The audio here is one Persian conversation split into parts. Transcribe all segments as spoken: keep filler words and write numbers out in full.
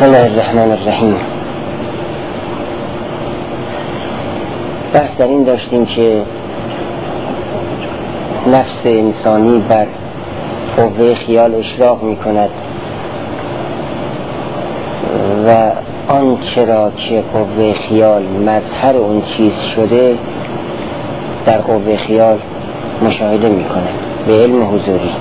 بسم الله الرحمن الرحیم. بحث در این داشتیم که نفس انسانی بر قوه خیال اشراق می کند و آنچه را که قوه خیال مظهر اون چیز شده در قوه خیال مشاهده می کند به علم حضوری.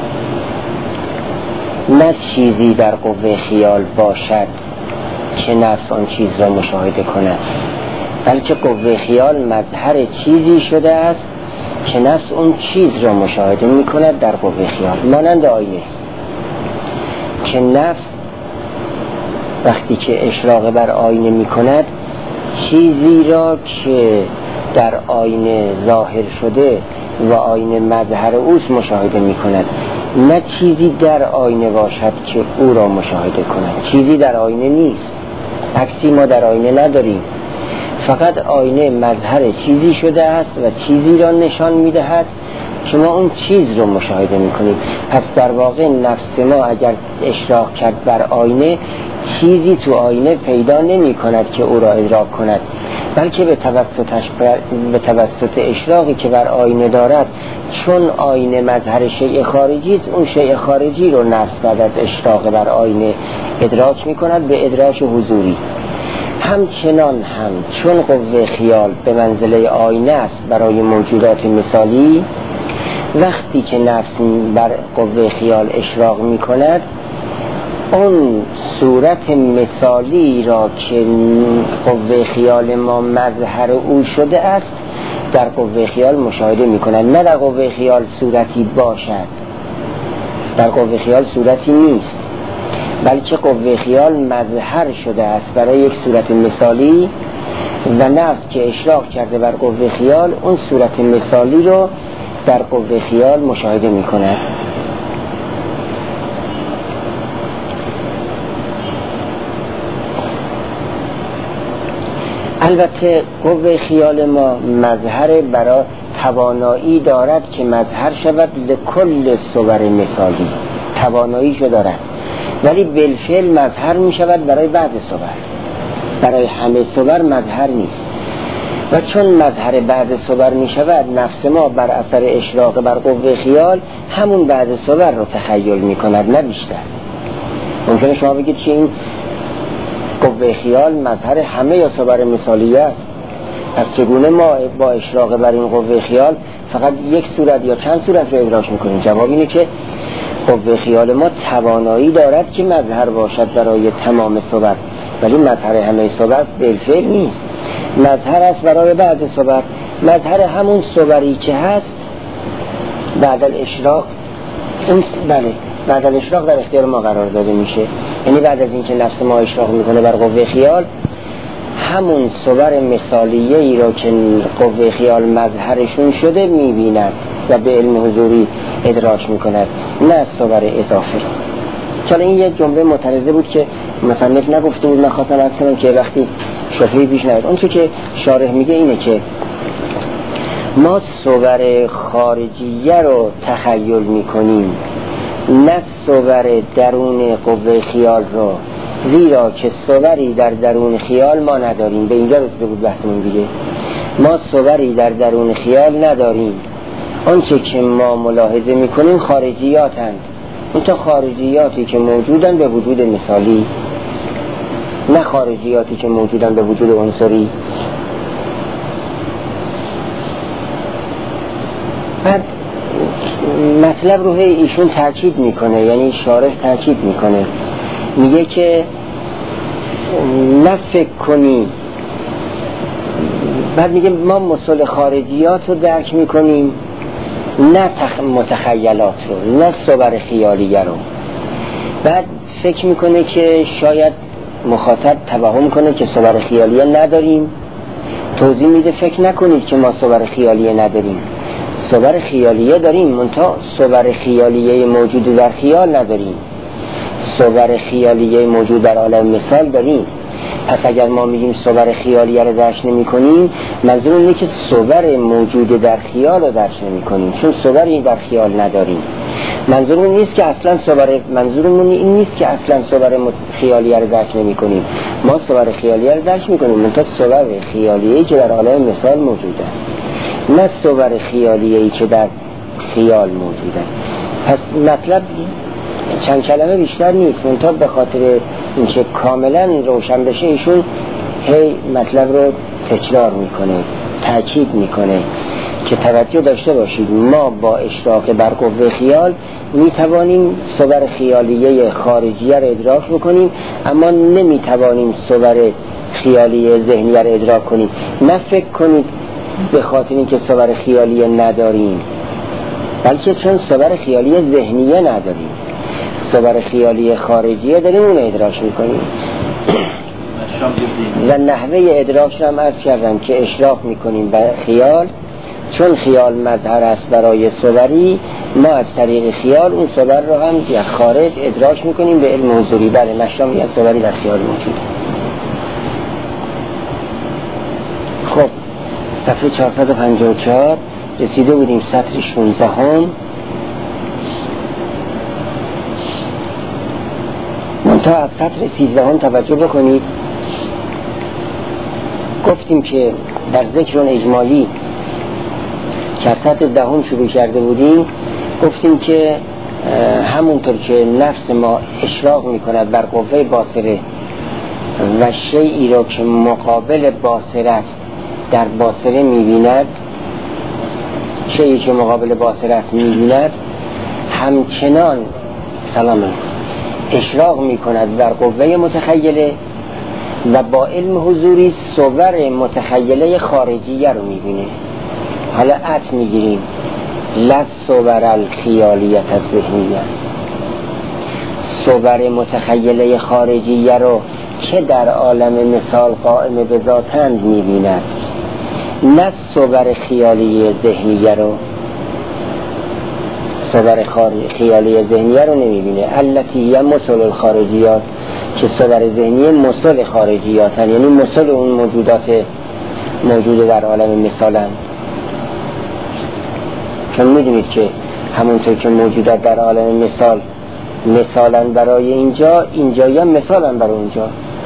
نه چیزی در قوه خیال باشد که نفس آن چیز را مشاهده کند، بلکه قوه خیال مظهر چیزی شده است که نفس اون چیز را مشاهده می کند در قوه خیال. مانند آینه که نفس وقتی که اشراق بر آینه می کند چیزی را که در آینه ظاهر شده و آینه مظهر اوست مشاهده می کند، نه چیزی در آینه باشد که او را مشاهده کند. چیزی در آینه نیست، عکسی ما در آینه نداریم، فقط آینه مظهر چیزی شده است و چیزی را نشان می دهد که ما اون چیز را مشاهده می کنیم. پس در واقع نفس ما اگر اشراق کرد بر آینه چیزی تو آینه پیدا نمی کند که او را ادراک کند، بلکه به توسط به توسط اشراقی که بر آینه دارد، چون آینه مظهر شیء خارجی است، اون شیء خارجی رو نفس بعد از اشراق بر آینه ادراک می کند به ادراک حضوری. همچنان هم چون قوه خیال به منزله آینه است برای موجودات مثالی، وقتی که نفس بر قوه خیال اشراق می کند اون صورت مثالی را که قوه خیال ما مظهر او شده است در قوه خیال مشاهده می کند. نه در قوه خیال صورتی باشد، در قوه خیال صورتی نیست، بلکه قوه خیال مظهر شده است برای یک صورت مثالی و نفس که اشراق کرده بر قوه خیال اون صورت مثالی رو در قوه خیال مشاهده می کند. البته قوه خیال ما مظهر برای توانایی دارد که مظهر شود لکل صور مثالی، تواناییشو دارد، ولی بالفعل مظهر می شود برای بعض صور، برای همه صور مظهر نیست. و چون مظهر بعض صور می شود، نفس ما بر اثر اشراق بر قوه خیال همون بعض صور رو تخیل می کند، نه بیشتر. ممکنه شما بگید که این قوه خیال مظهر همه یا صور مثالی است، پس چگونه ما با اشراق بر این قوه خیال فقط یک صورت یا چند صورت رو ادراک میکنیم؟ جواب اینه که قوه خیال ما توانایی دارد که مظهر باشد برای تمام صور، ولی مظهر همه صور بالفعل نیست، مظهر است برای بعض صور، مظهر همون صوری که هست بعد الاشراق. اون بله بعد الاشراق در اختیار ما قرار داده میشه، یعنی بعد از اینکه نفس ما اشراق میکنه بر قوه خیال همون صور مثالیه ای را که قوه خیال مظهرشون شده میبیند و به علم حضوری ادراک میکند، نه صور اضافه. چون این یک جمله معترضه بود که مصنف نگفته بود، من خواستم عرض کنم که وقتی شبهه‌ای پیش نیاد. اون چه که شارح میگه اینه که ما صور خارجیه رو تخیل میکنیم، نه صور درون قوه خیال رو، زیرا که صوری در درون خیال ما نداریم. به اینجا رسیده بود بحثمون دیگه، ما صوری در درون خیال نداریم، آنچه که ما ملاحظه میکنیم خارجیاتند، اون تا خارجیاتی که موجودن به وجود مثالی، نه خارجیاتی که موجودن به وجود عنصری. بعد مطلب رو ایشون تاکید میکنه، یعنی شارح تاکید میکنه، میگه که نه فکر کنی، بعد میگه ما مسئله خارجیات رو درک میکنیم، نه تخ... متخیلات رو، نه صور خیالیه رو. بعد فکر میکنه که شاید مخاطب توهم کنه که صور خیالیه نداریم، توضیح میده فکر نکنید که ما صور خیالیه نداریم، صور خیالیه داریم، منتها صور خیالیه موجود در خیال نداریم، صور خیالیه موجود در عالم مثال داریم. پس اگر ما میگیم صور خیالیه رو درک نمی کنیم، منظور اینه که صور موجود در خیال رو درک نمی کنیم، چون صوری در خیال نداریم. منظورمون نیست که اصلا صور منظورمون این نیست که اصلا صور خیالیه رو درک نمی‌کنیم. ما صور خیالیه رو درک می‌کنیم، منتها صور خیالیه‌ای که در عالم مثال موجوده، نه صور خیالیه‌ای که در خیال موجوده. پس مطلب چند کلمه بیشتر نیست، منتها به خاطر اینکه کاملا روشن بشه ایشون هی مطلب رو تکرار میکنه، تاکید میکنه که توجه داشته باشید. ما با اشتراک بر قوه خیال میتوانیم صور خیالیه خارجیه رو ادراک بکنیم، اما نمیتوانیم صور خیالیه ذهنیه رو ادراک کنیم. نه فکر کنید به خاطر اینکه صور خیالیه نداریم، بلکه چون صور خیالیه ذهنیه نداریم، صور خیالیه خارجیه داریم، اون ادراک میکنیم. و نحوه ادراک رو هم عرض کردم که اشراف میکنیم به خیال، چون خیال مظهر است برای صوری، ما از طریق خیال اون صور رو هم در خارج ادراک میکنیم به علم حضوری. بله، مشام یه صوری در خیال موجوده. خب صفحه چهارصد و پنجاه و چهار رسیده بودیم، سطر شانزده هم. منتها از سطر سیزده هم توجه بکنید. گفتیم که در ذکر اون اجمالی که از سطر دهم شروع کرده بودیم، گفتیم که همونطور که نفس ما اشراق میکند بر قوه باصره و شیئی را که مقابل باصره است در باصره میبیند، شیئی که مقابل باصره است میبیند، همچنان سلام اشراق میکند بر قوه متخیله و با علم حضوری صور متخیله خارجیه رو میبینه. حالا عطف میگیریم لس صور الخیالیت الذهنیه، صور متخیله خارجیه رو که در عالم مثال قائم به ذاتند میبیند، نه صور خیالیه ذهنیه رو. صور خیالیه ذهنیه رو نمیبینه. التی یه مثل الخارجیات، که صور ذهنیه مثل خارجیاتن، یعنی مثل اون موجودات موجود در عالم مثالن. چون میدونید که همونطور که موجودات در عالم مثال مثالن برای اینجا، اینجایی هم مثالن برای اونجا.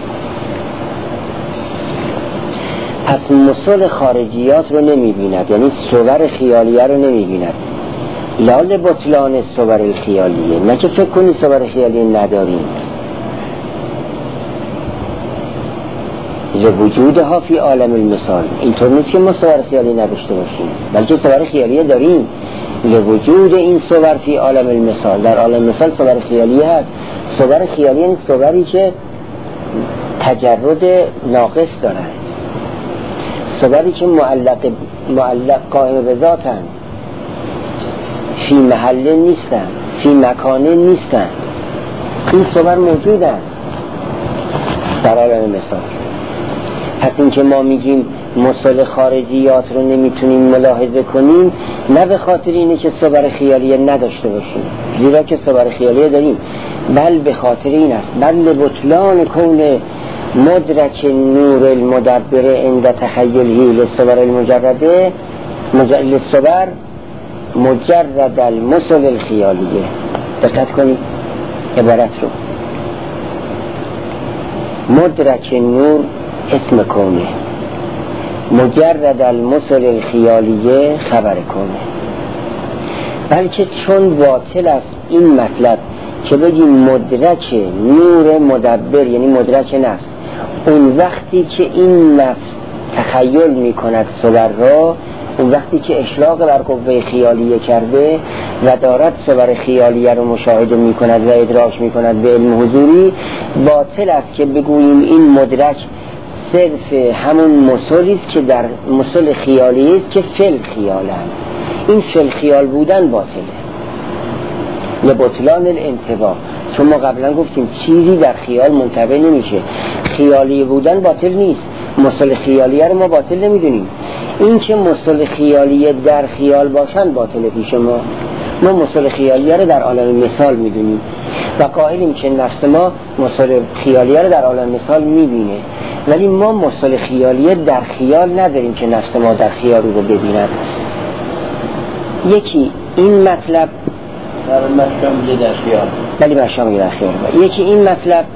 پس مثل خارجیات رو نمیبیند، یعنی صور خیالیه رو نمیبیند. لال بطلان صور خیالیه، نه که فکر کنی صور خیالیه نداریم. وجودها فی عالم المثال، اینطور نیست که ما صور خیالی نداشته باشیم، بلکه صور خیالیه داریم. وجود این صور فی عالم المثال، در عالم مثال صور خیالیه هست. صور خیالیه این صوری که تجرد ناقص دارند، صوری که معلق معلق قائم به ذاتند، فی محله نیستن، فی مکانه نیستن. این صور موجودن در عالم مثال. پس این که ما میگیم مثل خارجیات رو نمیتونیم ملاحظه کنیم، نه به خاطر اینه که صور خیالیه نداشته باشیم، زیرا که صور خیالیه داریم، بل به خاطر این است بل بطلان کون مدرک نور المدبر عند تخیله للصور المجرده مجرد صور مجرد المثل الخیالیه. دقت کنید عبارت رو. مدرک نور اسم کونه، مجرد المثل الخیالیه خبر کنه. بلکه چون باطل است این مطلب که بگیم مدرک نور مدبر، یعنی مدرک نفس، اون وقتی که این نفس تخیل می کند صور را، اون وقتی که اشراق بر قوه خیالیه کرده و دارد صور خیالیه رو مشاهده می کند و ادراک می کند به علم حضوری، باطل است که بگوییم این مدرک صرف همون مثلی است که در مثل خیالی است که فل خیالن. این فل خیال بودن باطله، لبطلان الانتباه. چون ما قبلا گفتیم چیزی در خیال منتبه نمیشه. خیالی بودن باطل نیست، مثل خیالیه رو ما باطل نمیدونیم. این که مثل خیالیه در خیال باشن باطله پیش ما. ما مثل خیالیه رو در عالم مثال میدونیم و قائلیم که نفس ما مثل خیالیه رو در عالم مثال میبینه، ولی ما مثل خیالیه در خیال نداریم که نفس ما در خیال رو ببیند. یکی این مطلب در مشام میگه در خیال. ولی مشام میگه در خیال. یکی این مطلب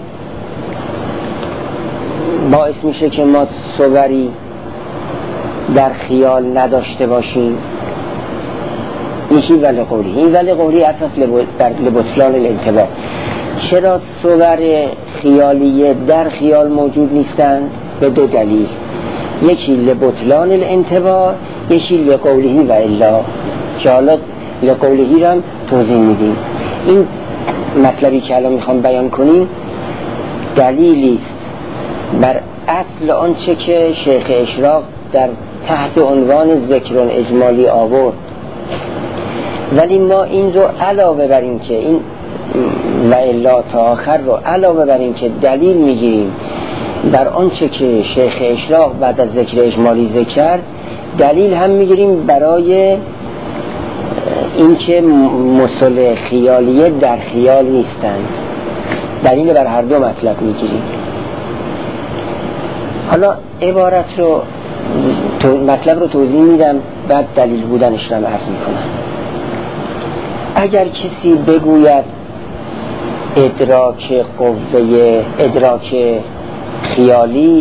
باعث میشه که ما صوری در خیال نداشته باشیم. یکی ولی قولی، این ولی قولی اساس در لبطلان الانتباه. چرا صور خیالیه در خیال موجود نیستند؟ به دو دلیل، یکی لبطلان الانتباه، یکی لقوله و الا، که حالا لقوله را هم توضیح میدیم. این مطلبی که الان میخوام بیان کنیم دلیلی است بر اصل آنچه که شیخ اشراق در تحت عنوان ذکر اجمالی آورد، ولی ما این رو علاوه بر این که این و الا تا آخر رو علاوه بر این که دلیل میگیریم بر آنچه که شیخ اشراق بعد از ذکر اجمالی ذکر، دلیل هم میگیریم برای این که مصل خیالیه در خیال نیستن. دلیل بر هر دو مطلب میگیریم. حالا عبارت رو مطلب رو توضیح میدم، بعد دلیل بودنش رو عرض میکنم. اگر کسی بگوید ادراک قوه ادراک خیالی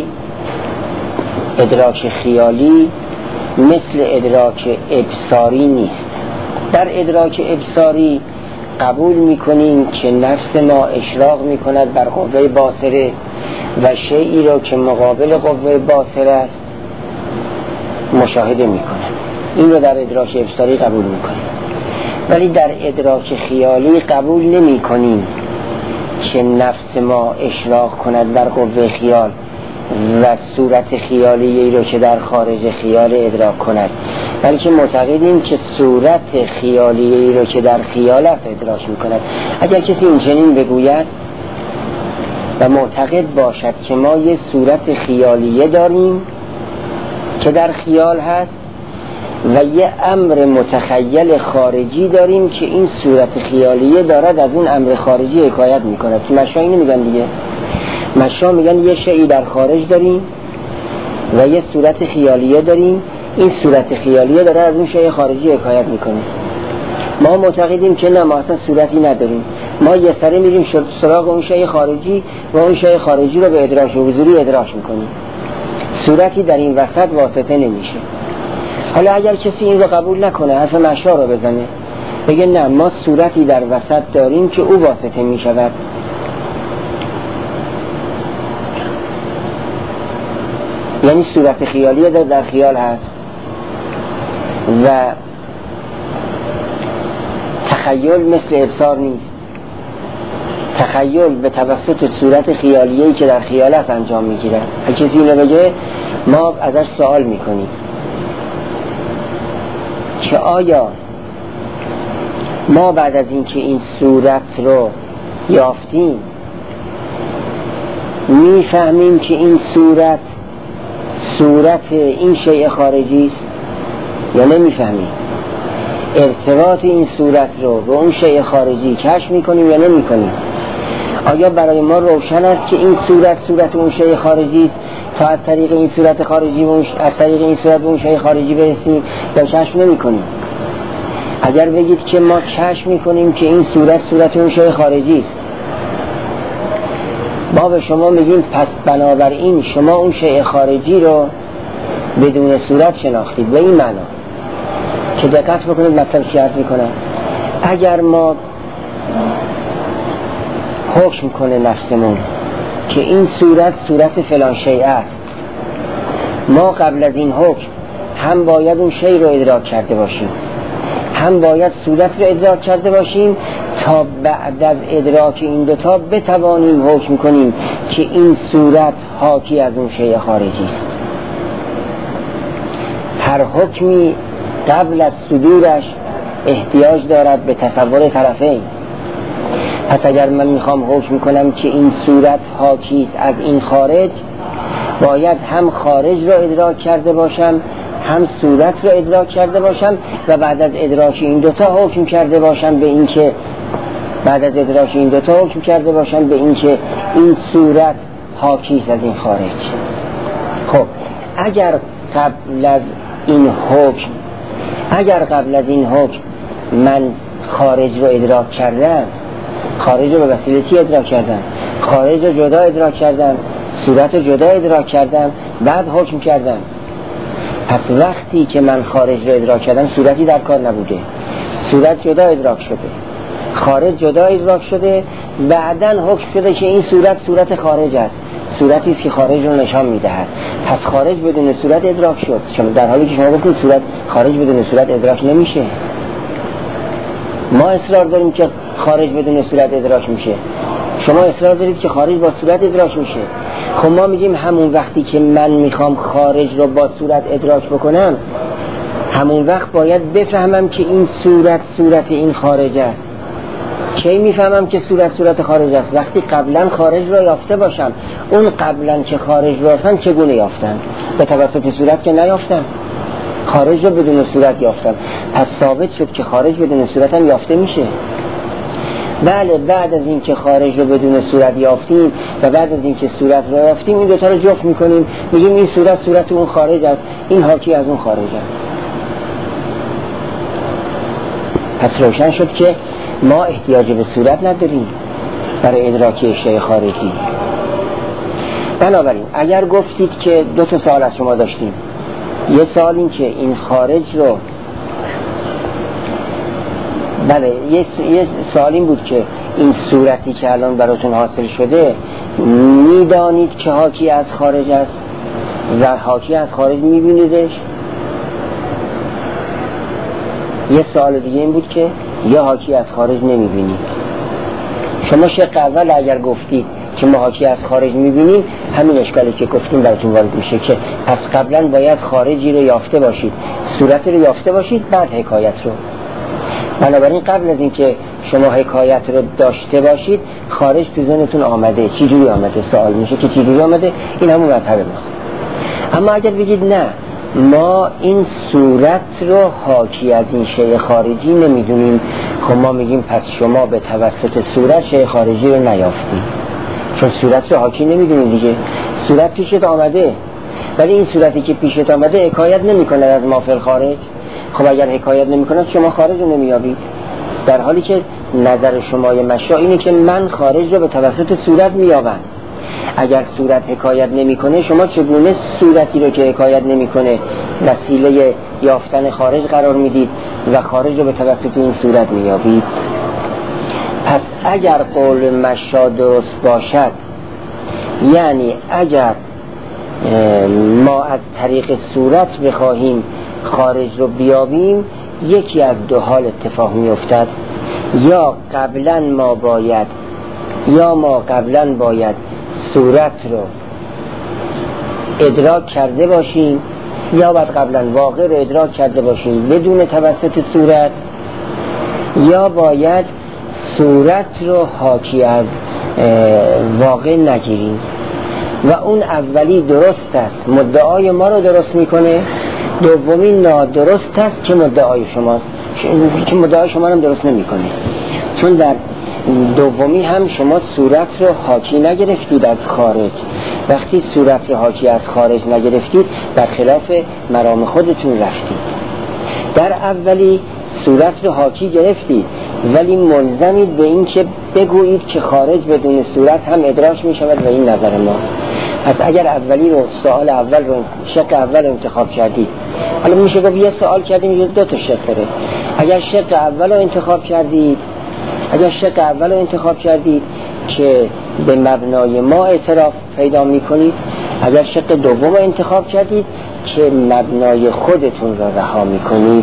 ادراک خیالی مثل ادراک ابصاری نیست. در ادراک ابصاری قبول میکنیم که نفس ما اشراق میکند بر قوه باصره و شیئی را که مقابل قوه باصره است مشاهده میکنه. این رو در ادراک ابصاری قبول میکنیم. ولی در ادراک خیالی قبول نمی کنیم که نفس ما اشراق کند بر قوه خیال و صورت خیالی رو که در خارج خیال ادراک کند، بلکه معتقدیم که صورت خیالی رو که در خیال است ادراک می کند. اگر کسی این چنین بگوید و معتقد باشد که ما یه صورت خیالیه داریم که در خیال هست و یه امر متخیل خارجی داریم که این صورت خیالیه دارد از اون امر خارجی حکایت میکند. مشا اینو میگن دیگه، مشا میگن یه شیئی در خارج داریم و یه صورت خیالیه داریم، این صورت خیالیه داره از اون شیء خارجی حکایت میکنه. ما معتقدیم که نه، ما اصلا صورتی نداریم، ما یه سره میریم سراغ اون شیء خارجی و اون شیء خارجی رو به ادراک حضوری ادراک میکنیم، صورتی در این وسط واسطه نمیشه. حالا اگر کسی این رو قبول نکنه، حرف مشا رو بزنه، بگه نه، ما صورتی در وسط داریم که او واسطه میشود، یعنی صورت خیالی در, در خیال هست و تخیل مثل ابصار نیست. تخیل به توسط صورت خیالیه‌ای که در خیال هست انجام میگیره. اگه کسی اینو بگه ما ازش سوال میکنیم که آیا ما بعد از اینکه این صورت رو یافتیم میفهمیم که این صورت صورت این شیء خارجی است یا نمیفهمیم؟ ارتباط این صورت رو به اون شیء خارجی کشف میکنیم یا نمیکنیم؟ آیا برای ما روشن است که این صورت صورت اون شیء خارجی است تا از طریق این صورت خارجی و از طریق این صورت به اون شیء خارجی برسیم یا کشف نمیکنیم؟ اگر بگید که ما کشف میکنیم که این صورت صورت اون شیء خارجی است، ما به شما میگیم پس بنابراین شما اون شیء خارجی رو بدون صورت شناختید. به این معنا که دقت بکنید مثلا چی عرض میکنم. اگر ما حکم کنه نفسمون که این صورت صورت فلان شیء است، ما قبل از این حکم هم باید اون شیء رو ادراک کرده باشیم، هم باید صورت رو ادراک کرده باشیم تا بعد از ادراک این دوتا بتوانیم حکم کنیم که این صورت حاکی از اون شیء خارجی است. هر حکمی قبل از صدورش احتیاج دارد به تصور طرفین. پس اگر من میخوام حکم کنم که این صورت حاکی است از این خارج، باید هم خارج رو ادراک کرده باشم، هم صورت رو ادراک کرده باشم و بعد از ادراک این دوتا حکم کرده باشم به این که بعد از ادراک این دوتا حکم کرده باشم به این که این صورت حاکی است از این خارج. خب اگر قبل از این حکم اگر قبل از این حکم من خارج رو ادراک کردن، خارج رو به وسیله چی ادراک کردن؟ خارج رو جدا ادراک کردن، صورت رو جدا ادراک کردن، بعد حکم کردن. پس وقتی که من خارج رو ادراک کردم صورتی در کار نبوده، صورت جدا ادراک شده، خارج جدا ادراک شده، بعداً حکم شده که این صورت صورت خارج است، صورتی است که خارج رو نشان میدهد. پس خارج بدون صورت ادراک شد، چون در حالی که شما گفتید صورت خارج بدون صورت ادراک نمیشه. ما اصرار داریم که خارج بدون صورت ادراک میشه، شما اصرار دارید که خارج با صورت ادراک میشه. خب ما میگیم همون وقتی که من میخوام خارج رو با صورت ادراک بکنم، همون وقت باید بفهمم که این صورت صورت این خارج است. کی میفهمم که صورت صورت خارج است؟ وقتی قبلا خارج رو یافته باشم. اون قبلا که خارج رو یافتن چگونه یافتن؟ به توسط صورت که نیافتن، خارج رو بدون صورت یافتن. پس ثابت شد که خارج بدون صورت هم یافته میشه. بله، بعد از این که خارج رو بدون صورت یافتیم و بعد از این که صورت رو یافتیم، این دوتا رو جفت میکنیم، میگیم این صورت صورت اون خارج است، این حاکی از اون خارج است. پس روشن شد که ما احتیاج به صورت نداریم برای ادراک اشیاء خارجی. بنابراین اگر گفتید که دو تا سوال از شما داشتیم، یه سوال این که این خارج رو، بله یه, یه سوال این بود که این صورتی که الان براتون حاصل شده میدانید که حاکی از خارج است و حاکی از خارج میبینیدش. یه سوال دیگه این بود که یا حاکی از خارج نمیبینید. شما شق اول اگر گفتید که ما حاکی از خارج میبینیم، همین اشکالی که گفتیم براتون وارد میشه که پس قبلا باید خارجی رو یافته باشید، صورت رو یافته باشید، بعد حکایت رو. بنابراین قبل از این که شما حکایت رو داشته باشید، خارج تو ذهنتون آمده. چی جوری آمده؟ سوال میشه که چی جوری آمده؟ این همون مطلب ماست. اما اگر بگید نه، ما این صورت رو حاکی از این شیء خارجی نمیدونیم، خب ما میگیم پس شما به توسط صورت شیء خارجی رو نیافتید، چون صورت رو حاکی نمیدونید دیگه. صورت پیشت آمده، ولی این صورتی که پیشت آمده حکایت نمیکنه از ما فی الخارج. خب اگر حکایت نمیکنه شما خارج رو نمیابید، در حالی که نظر شمای مشا اینه که من خارج رو به توسط صورت میابم. اگر صورت حکایت نمیکنه، شما چگونه صورتی رو که حکایت نمیکنه وسیله یافتن خارج قرار میدید و خارج رو به توسط این صورت میابید؟ پس اگر قول مشا درست باشد، یعنی اگر ما از طریق صورت بخواهیم خارج رو بیابیم، یکی از دو حال اتفاق میافتد. یا قبلا ما باید یا ما قبلا باید صورت رو ادراک کرده باشیم، یا باید قبلا واقع رو ادراک کرده باشیم بدون توسط صورت، یا باید صورت رو حاکی از واقع نگیریم. و اون اولی درست است، مدعای ما رو درست میکنه. دومی نادرست است که مدعای شماست، که مدعای شما رو درست نمیکنه. چون در دومی هم شما صورت رو حاکی نگرفتید از خارج. وقتی صورت رو حاکی از خارج نگرفتید، در خلاف مرام خودتون رفتید. در اولی صورت رو حاکی گرفتید، ولی ملزمید به این که بگویید که خارج بدون صورت هم ادراک می شود و این نظر ماست. پس اگر اولی رو، سوال اول رو، شق اول رو انتخاب کردید، حالا میشه گفت یه سوال کردیم یه دو تا شق داره. اگر شق اول رو انتخاب کردید اگر شق اول رو انتخاب کردید که به مبنای ما اعتراف پیدا میکنید، اگر شق دوم رو انتخاب کردید که مبنای خودتون را رها میکنید.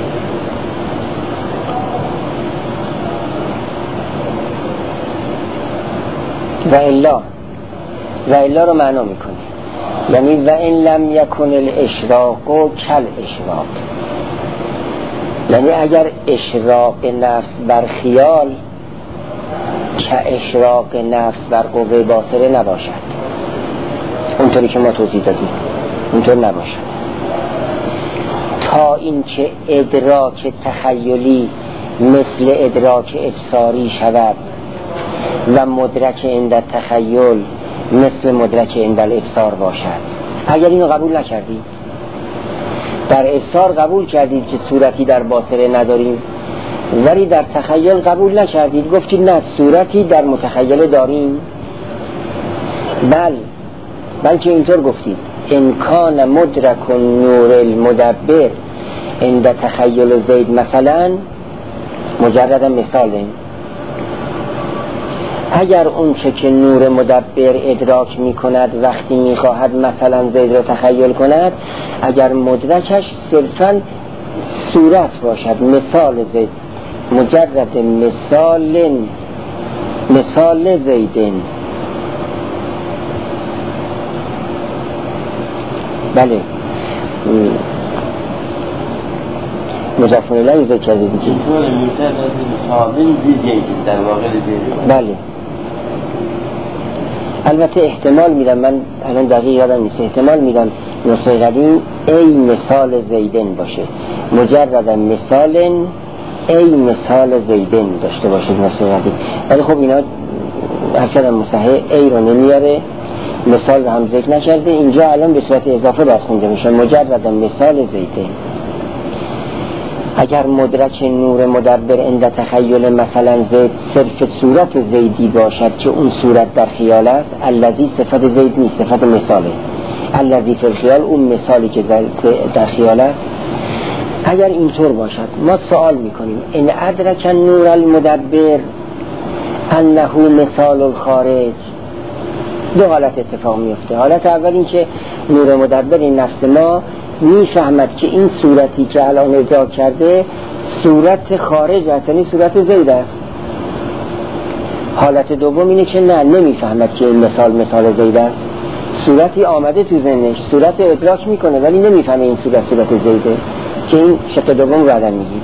و الا و الا رو معنا میکنه، یعنی و ان لم یکن الاشراق کل اشراق، یعنی اگر اشراق نفس بر خیال که اشراق نفس بر قوه باطره نباشد، اونطوری که ما توضیح دادیم اونطور نباشد، تا اینکه ادراک تخیلی مثل ادراک ابصاری شود و مدرک عند تخیل مثل مدرک عند الابصار باشد. اگر اینو قبول نکردید، در ابصار قبول کردید که صورتی در باطره نداریم، ولی در تخیل قبول نکردید، گفتید نه صورتی در متخیل داریم. بل بلکه اینطور گفتید امکان مدرک نور المدبر عند تخیل زید مثلا مجرد مثاله. اگر اون چه که نور مدبر ادراک می کند وقتی می خواهد مثلا زید را تخیل کند، اگر مدرکش صرفا صورت باشد، مثال زید، مجرد مثال مثال زیدن، بله مضاف الیه ذکر کردید اینطور میشه مثال زید در واقع زید. بله البته احتمال میدم، من الان دقیق یادم نیست، احتمال میدم نسخه قدیم ای مثال زیدن باشه، مجرد مثال ای مثال زیدن داشته باشه نسخه قدیم. ولی خب اینا اصلا مصحح ای رو نمیاره، مثال رو هم ذکر نکرده، اینجا الان به صورت اضافه باید خونده میشه مجرد مثال زیدن. اگر مدرک نور مدبر عند تخیل مثلا زید صرف صورت زیدی باشد که اون صورت در خیال است، الذی صفت زید نیست، صفت مثاله، الذی فی الخیال اون مثالی که در خیال است. اگر اینطور باشد ما سوال میکنیم ان ادرک نور المدبر انه مثال الخارج، دو حالت اتفاق میفته. حالت اول این که نور مدبر این نفس ما میفهمد که این صورتی که الان ادراک کرده صورت خارج است، یعنی صورت زید است. حالت دوم اینه که نه، نمیفهمد که این مثال مثال زید است، صورتی آمده تو ذهنش، صورت ادراک میکنه ولی نمیفهمه این صورت صورت زیده، که این شق دوم رو عدم میگیم.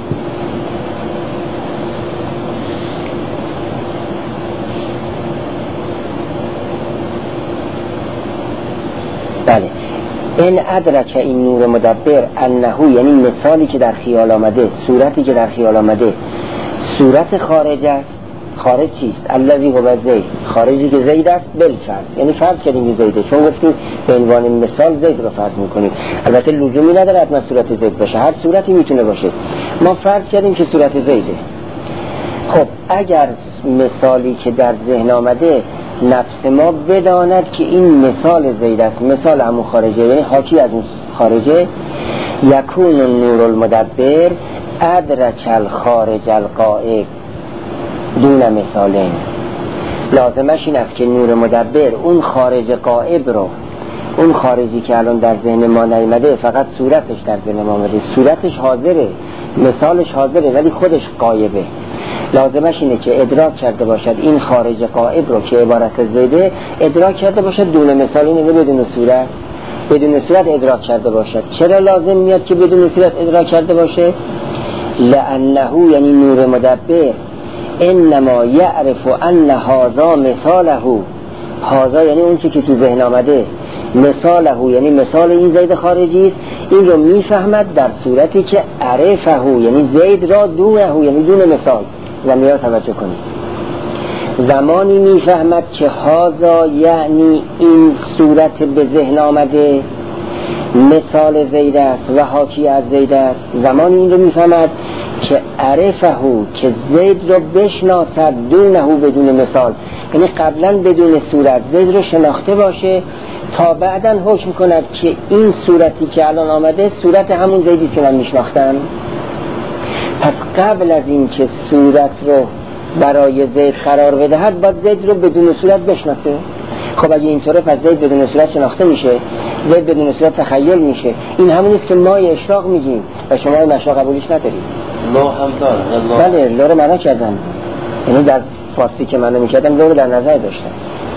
بله این ادرک این نور مدبر انه، یعنی مثالی که در خیال آمده، صورتی که در خیال آمده صورت خارج است. خارج چیست؟ الذی هو زید، خارجی که زید است بالفرض، یعنی فرض کردیم که زیده، چون گفتیم به عنوان مثال زید رو فرض میکنیم. البته لزومی نداره حتما صورت زید باشه، هر صورتی میتونه باشه، ما فرض کردیم که صورت زیده. خب اگر مثالی که در ذهن آمده نفس ما بداند که این مثال زید است، مثال همون خارجه، یعنی حاکی از اون خارجه، یکون نور المدبر ادرک الخارج الغائب دون مثالین. لازمش این است که نور مدبر اون خارج غائب رو، اون خارجی که الان در ذهن ما نیامده، فقط صورتش در ذهن ما آمده، صورتش حاضره، مثالش حاضره ولی خودش غایبه. لازمش اینه که ادراک کرده باشد این خارج غائب رو که عبارت زیده، ادراک کرده باشد دون مثال، اینه بدون صورت، بدون صورت ادراک کرده باشد. چرا لازم میاد که بدون صورت ادراک کرده باشه؟ لانه، یعنی نور مدبر انما یعرف ان هذا مثاله، هذا یعنی اون چی که تو ذهن آمده، مثاله یعنی مثال این زید خارجی است، این رو میفهمد در صورتی که عرفه، یعنی زید را دونه، یعنی دون مثال. زمینه توجه کنید، زمانی میفهمد که هذا یعنی این صورت به ذهن آمده مثال زید است و حاکی از زید است، زمانی این رو میفهمد که عرفه، که زید رو بشناسد دونه بدون مثال، یعنی قبلا بدون صورت زید رو شناخته باشه تا بعدا حکم کند که این صورتی که الان آمده صورت همون زیدی که من میشناختم. پس قبل از این که صورت رو برای زید قرار بدهد باید زید رو بدون صورت بشناسه. خب اگه اینطوره پس زید بدون صورت شناخته میشه، زید بدون صورت تخیل میشه. این همونیست که مای اشراق میگیم و شما مشا قبولش ندارید. لو هم دار. بله لو رو معنا کردن، یعنی در فارسی که معنا میکردم لو رو در نظر داشتم.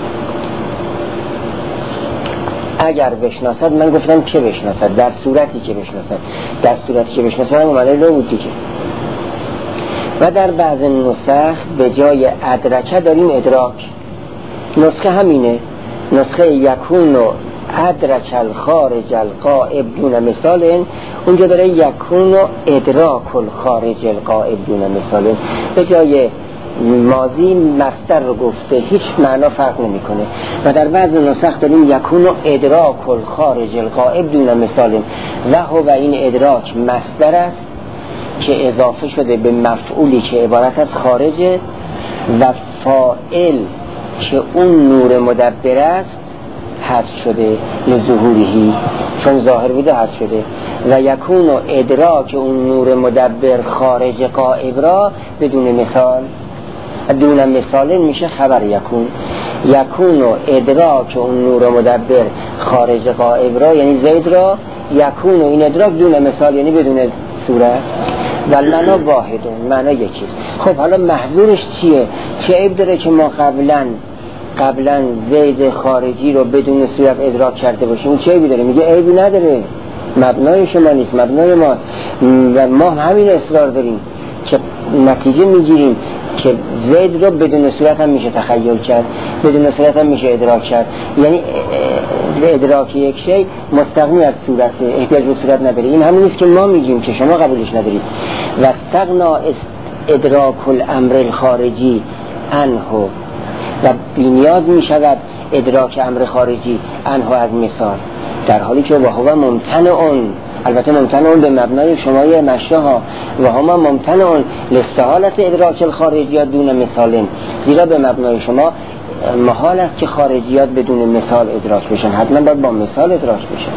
اگر بشناسد، من گفتم که بشناسد، در صورتی که بشناسد، در صورتی که بشناسد همون معنی لو بود دیگه. و در بعض نسخ به جای ادرکه داریم ادراک. نسخه همینه، نسخه یکون و ادرک الخارج الغائب دون مثال، اونجا داره یکون و ادراک الخارج الغائب دون مثال. به جای ماضی مصدر رو گفته، هیچ معنا فرق نمیکنه. و در بعض نسخ داریم یکون و ادراک الخارج الغائب دون مثال، و هو و این ادراک مصدر است که اضافه شده به مفعولی که عبارت از خارجه و فاعل که اون نور مدبر است حذف شده لظهورهی، چون ظاهر بوده حذف شده. و یکون و ادراک اون نور مدبر خارج غائب را بدون مثال، دون مثال میشه خبر یکون. یکون و ادراک اون نور مدبر خارج غائب را یعنی زید را، یکون و این ادراک دون مثال یعنی بدون صورت. و معنا واحد، معنا یکیست. خب حالا محظورش چیه؟ چه عیب داره که ما قبلا قبلا زید خارجی رو بدون صورت ادراک کرده باشیم؟ چه عیبی داره؟ میگه عیبی نداره، مبنای شما نیست، مبنای ما. و ما همین اصرار داریم که نتیجه میگیریم که زید رو بدون صورت هم میشه تخیل کرد، بدون صورت هم میشه ادراک کرد. یعنی ادراک یک شی مستغنی از صورت، احتیاج به صورت نداره. این همون است که ما میگیم که شما قبولش ندارید. و استغنا ادراک الامر الخارجی عنه، و بی‌نیاز میشود ادراک امر خارجی عنه از مثال، در حالی که وهو ممتنع اون، البته ممتنع اون به مبنای شمای مشاها، و هما ممتنع اون لاستحالت ادراک الخارجیات دون مثالن، زیرا به مبنای شما محال است که خارجیات بدون مثال ادراک بشن، حتما باید با مثال ادراک بشن.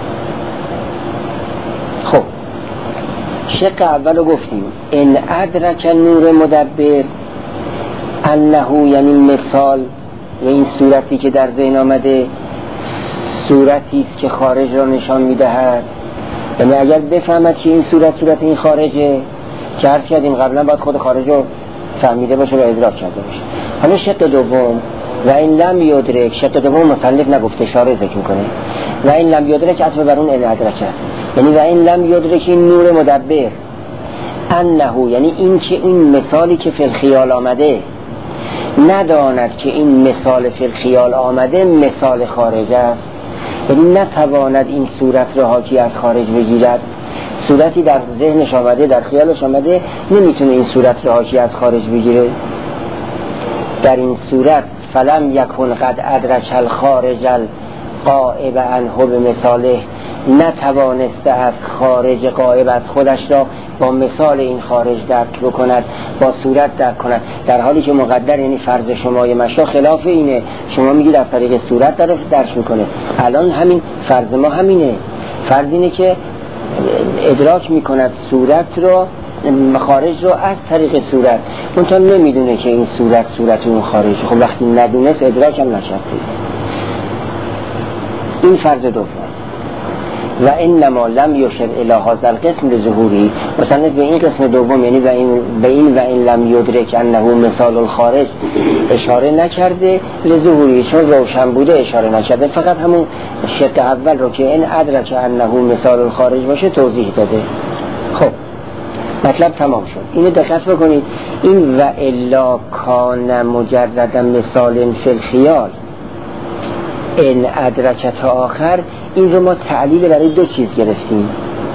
خب شق اولو گفتیم، ان ادرک نور مدبر انه، یعنی مثال و این صورتی که در ذهن آمده صورتی است که خارج را نشان میدهد. یعنی اگر بفهمد که این صورت صورت این خارجه، که عرض کردیم قبلا باید خود خارج رو فهمیده باشه و ادراک کرده باشه. حالا شق دوم، و این لم یدرک، شق دوم مصنف نگفته، اشاره ذکر میکنه. و این لم یدرک عطف بر اون ان ادرک است، یعنی و این لم یدرک این نور مدبر انه، یعنی این که این مثالی که فی الخیال آمده نداند که این مثال فی الخیال آمده مثال خارج است، یعنی نتواند این صورت را حاکی از خارج بگیرد. صورتی در ذهنش آمده، در خیالش آمده، نمیتونه این صورت را حاکی از خارج بگیره. در این صورت فلم یکن قد ادرک الخارج الغائب عنه بمثاله، نتوانسته از خارج غائب از خودش را با مثال این خارج درک بکند، با صورت درک کند، در حالی که مقدر، یعنی فرض شمای مشا خلاف اینه. شما میگید از طریق صورت درک میکنه، الان همین فرض ما همینه. فرض اینه که ادراک میکند صورت رو، خارج رو از طریق صورت، منتها نمیدونه که این صورت صورت اون خارج. خب وقتی ندونست ادراک هم نشد. این فرض دوم. و انما لم یشر الی هذا القسم لظهوری، مثلا به این قسم دوم، یعنی به این به این و این لم یدرک انه مثال الخارج اشاره نکرده لظهوری، چون روشن بوده اشاره نکرده، فقط همون شق اول رو که این ادرک انه مثال الخارج باشه توضیح داده. خب مطلب تمام شد. اینو دقت بکنید، این و الا کان مجرد مثال فی الخیال ان ادرک تا آخر، این رو ما تعلیل برای دو چیز گرفتیم.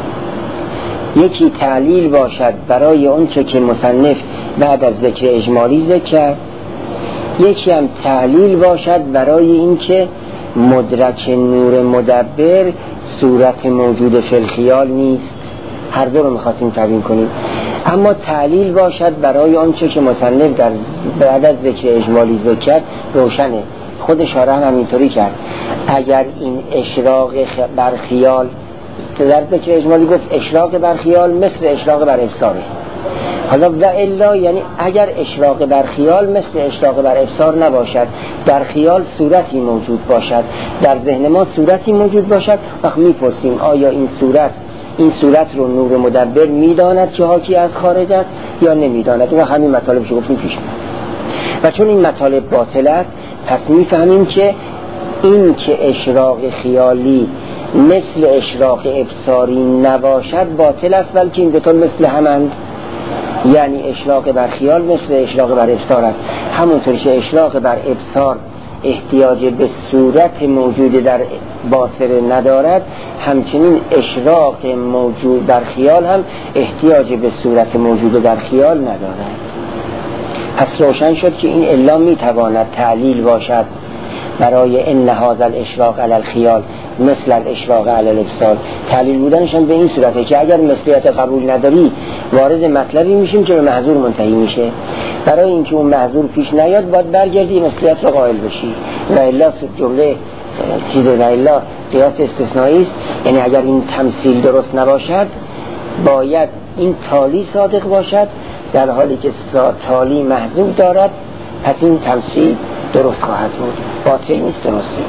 یکی تعلیل باشد برای اون چه که مصنف بعد از ذکر اجمالی ذکر کرد، یکی هم تعلیل باشد برای این که مدرک نور مدبر صورت موجود فی الخیال نیست. هر دو رو میخواستیم تبیین کنیم. اما تعلیل باشد برای اون چه که مصنف در بعد از ذکر اجمالی ذکر کرد روشنه. خود شارح هم همینطوری کرد. اگر این اشراق بر خیال، در ذکر اجمالی گفت اشراق بر خیال مثل اشراق بر ابصاره، حالا و الا یعنی اگر اشراق بر خیال مثل اشراق بر ابصار نباشد، در خیال صورتی موجود باشد، در ذهن ما صورتی موجود باشد، وقت میپرسیم آیا این صورت این صورت رو نور مدبر میداند که حاکی از خارج است یا نمیداند؟ و همین مطالبش رو گفتیم پیش میاد. و چون این مطالب باطل است، پس میفهمیم که این که اشراق خیالی مثل اشراق ابصاری نباشد باطل است، بلکه این دوتا مثل همند. یعنی اشراق بر خیال مثل اشراق بر ابصار است. همونطور که اشراق بر ابصار احتیاج به صورت موجود در باصره ندارد، همچنین اشراق موجود در خیال هم احتیاج به صورت موجود در خیال ندارد. پس روشن شد که این الا میتواند تعلیل باشد برای ان هذا الاشراق علی الخیال مثل الاشراق علی الابصار. تعلیل بودنش هم به این صورته که اگر مثلیت قبول نداری وارد مطلبی میشیم که به محظور منتهی میشه. برای اینکه اون محظور پیش نیاد باید برگردی مثلیت رو قائل بشی. و الا جمله چیز و الا قیاس استثنایی است. یعنی اگر این تمثیل درست نباشد باید این تالی صادق باشد، در حالی که تالی محظور دارد، پس این تمثیل درست خواهد بود، باطل نیست، درسته.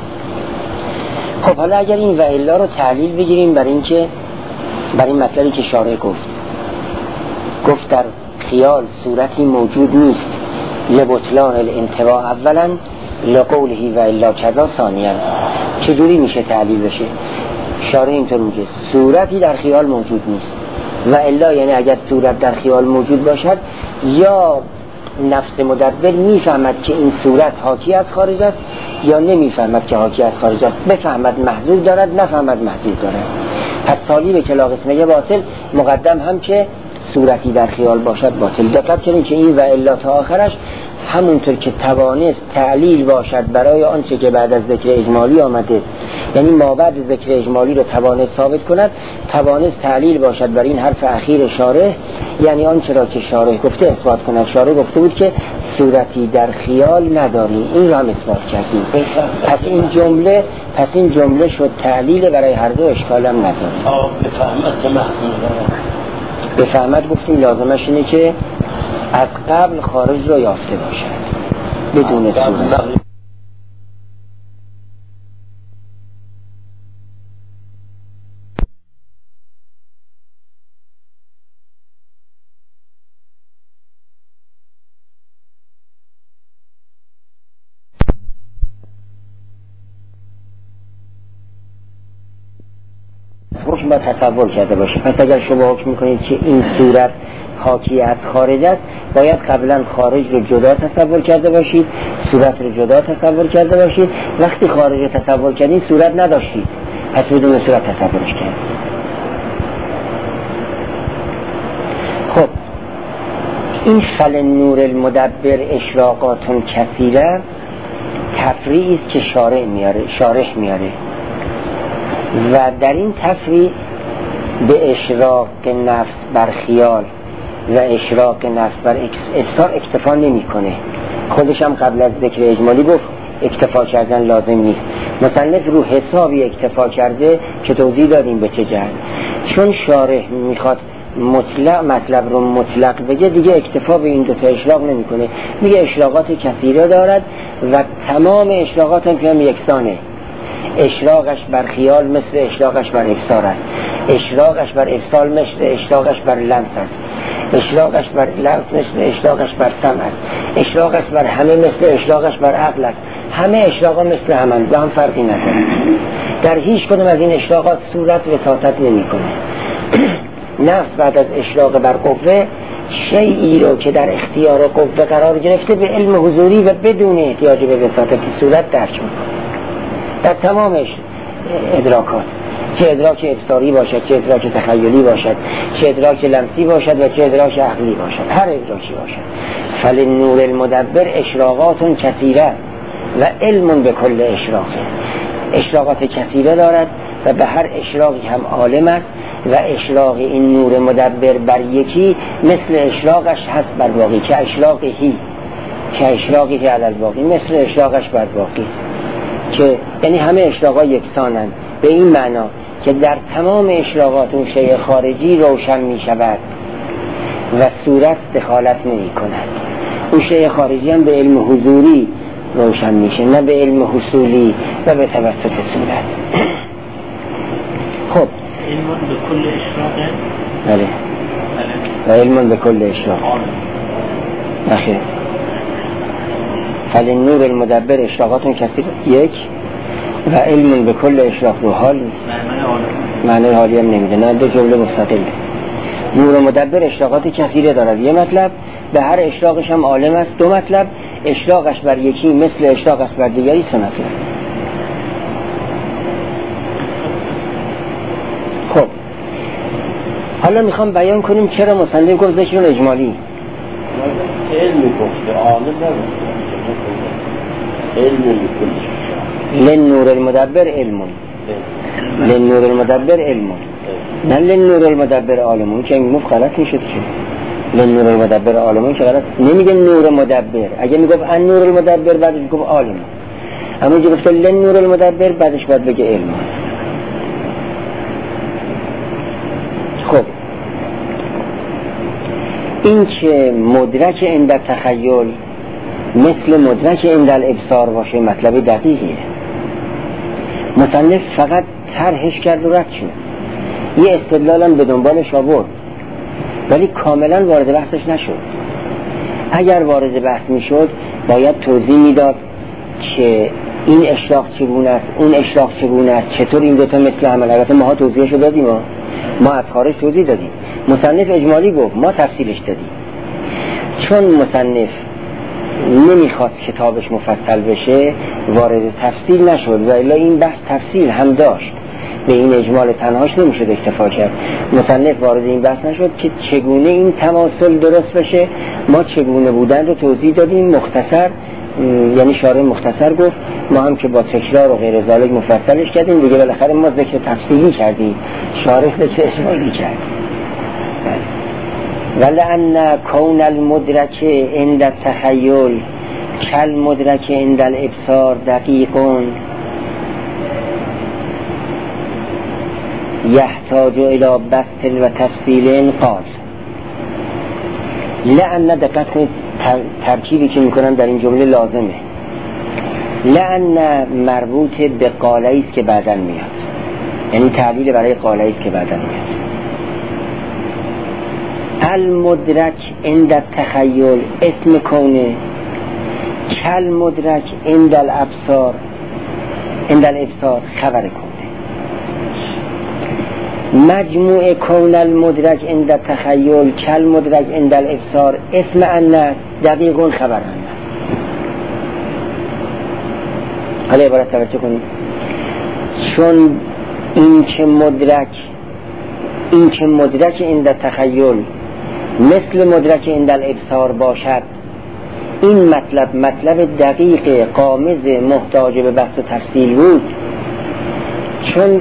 خب حالا اگر این و الا رو تحلیل بگیریم برای اینکه برای این مطلبی که شارح گفت گفت در خیال صورتی موجود نیست لبطلان الانتوا اولا لقوله و الا کذا ثانیا. چجوری میشه تحلیل بشه؟ شارح اینطور میگه صورتی در خیال موجود نیست و الا یعنی اگر صورت در خیال موجود باشد یا نفس مدبر میفهمد که این صورت حاکی از خارج است یا نمیفهمد که حاکی از خارج است، بفهمد محذور دارد نفهمد محذور دارد. پس تالی به کلا قسمه باطل مقدم هم که صورتی در خیال باشد باطل. دقت کنید که این و الا تا آخرش همونطور که توانست تعلیل باشد برای آنچه که بعد از ذکر اجمالی آمده، یعنی ما بعد ذکر اجمالی رو توانست ثابت کند، توانست تعلیل باشد برای این حرف اخیر شارح، یعنی آنچه را که شارح گفته اثبات کند. شارح گفته بود که صورتی در خیال نداری، این را هم اثبات کردیم. پس این جمله پس این جمله شد تعلیل برای هر دو، اشکالم نداره. آه بفهمت که محضور داره. بفهمت گفتیم لازمش اینه که از قبل خارج رو یافته باشد بدون صورت. حکم با تصور کرده باشه. پس اگر شما حکم میکنید که این صورت حاکی از خارج است، باید قبلا خارج رو جدا تصور کرده باشید، صورت رو جدا تصور کرده باشید. وقتی خارج رو تصور کردید صورت نداشتید، پس بدون صورت تصورش کردید. خب این فل نور المدبر اشراقاتون کثیره تفریعی است که شارح میاره شارح میاره و در این تفریع به اشراق نفس بر خیال و اشراق نفس بر افسار اکتفا نمی کنه. خودش هم قبل از ذکر اجمالی گفت اکتفا کردن لازم نیست. مصنف رو حسابی اکتفا کرده که توضیح دادیم به چه جهت. چون شارح میخواد مطلق مطلب رو مطلق بگه، دیگه اکتفا به این دو تا اشراق نمی کنه، میگه اشراقات کثیره دارد و تمام اشراقات هم یکسانه. اشراقش بر خیال مثل اشراقش بر افسار است، اشراقش بر افسار مثل اشراقش بر لمس است، اشراقش بر لمس مثل اشراقش بر سمع است، اشراقش بر همه مثل اشراقش بر عقل است. همه اشراقا مثل همان، با هم فرقی نداره. در هیچ کدوم از این اشراقات صورت وساطت نمی کنه. نفس بعد از اشراق بر قوه شیئی رو که در اختیار قوه قرار گرفته به علم حضوری و بدون احتیاج به وساطت صورت درک میکنه در تمامش ادراکات، چه ادراک ابصاری باشد، چه ادراک تخیلی باشد، چه ادراک لمسی باشد و چه ادراک عقلی باشد، هر ادراکی باشد. فل نور المدبر اشراقات کثیره و علم به کل اشراقه. اشراقات کثیره دارد و به هر اشراقی هم عالم است و اشراق این نور مدبر بر یکی مثل اشراقش هست بر باقی، که اشراقی که اشراقی که علی باقی مثل اشراقش بر باقی، که یعنی همه اشراقا یکسانند به این معنا که در تمام اشراقات اون شیء خارجی روشن می شود و صورت دخالت نمی کند. اون شیء خارجی هم به علم حضوری روشن میشه، نه به علم حصولی و به توسط صورت. خب علم به کل اشراقه؟ بله و علم به کل اشراق نخیر. فل نور المدبر اشراقاتون کثیر یک و علم به کل اشراق رو حال معنی حالی هم نمیده، نه دو جمله مستقله. نور مدبر اشراقات کثیره دارد، یه مطلب، به هر اشراقش هم عالم است، دو مطلب، اشراقش بر یکی مثل اشراقش بر دیگری، سه مطلب. خب حالا میخوام بیان کنیم چرا مصنف گفت ذکر اجمالی. علم گفته عالم نگفته، علم بکل لن نور المدبر علم، لن نور المدبر علم. نه لنور المدبر عالمون که این مفت غلط میشد که لنور المدبر عالمون که غلط نمیگه نور مدبر. اگه میگفت ان نور المدبر بعدش میگفت عالمون، اما اینجا گفت لنور المدبر بعدش باید بگه علم. خب این که مدرک عند تخیل مثل مدرک عند الابصار باشه مطلب دقیقیه. مصنف فقط طرحش کرد و رد شد، یه استدلالم به دنبالش آورد ولی کاملا وارد بحثش نشد. اگر وارد بحث میشد باید توضیح میداد که این اشراق چگونه است، اون اشراق چگونه است، چطور این دوتا مثل هم. البته ما توضیحش رو دادیم، ما, ما از خارج توضیح دادیم. مصنف اجمالی گفت، ما تفصیلش دادیم. چون مصنف نمیخواست کتابش مفصل بشه وارد تفصیل نشد و الا این بحث تفصیل هم داشت، به این اجمال تنهاش نمیشد اکتفا کرد. مصنف وارد این بحث نشد که چگونه این تماثل درست بشه. ما چگونه بودن رو توضیح دادیم مختصر، یعنی شارح مختصر گفت، ما هم که با تکرار و غیر ذالک مفصلش کردیم دیگه. بالاخره ما ذکر تفصیلی کردیم، شارح ذکر اجمالی کرد. ولأن کون المدرک عند التخیل کل مدرک عند الابصار دقیقون یحتاج الى بسط و تفصیل قال. لأن دقت کنید ترکیبی که میکنم در این جمله لازمه. لأن مربوط به قاله است که بعداً میاد، یعنی تعلیل برای قاله است که بعداً میاد. المدرک عند التخیل اسم کونه، کل مدرک عند الابصار عند الابصار خبر کونه. مجموع کون المدرک عند التخیل کل مدرک عند الابصار اسم انس دقیقون خبر انس. حالا عبارت توجه کنید، چون این که مدرک این که مدرک عند التخیل مثل مدرک عند الابصار باشد، این مطلب مطلب دقیق قامز محتاج به بحث و تفصیل بود. چون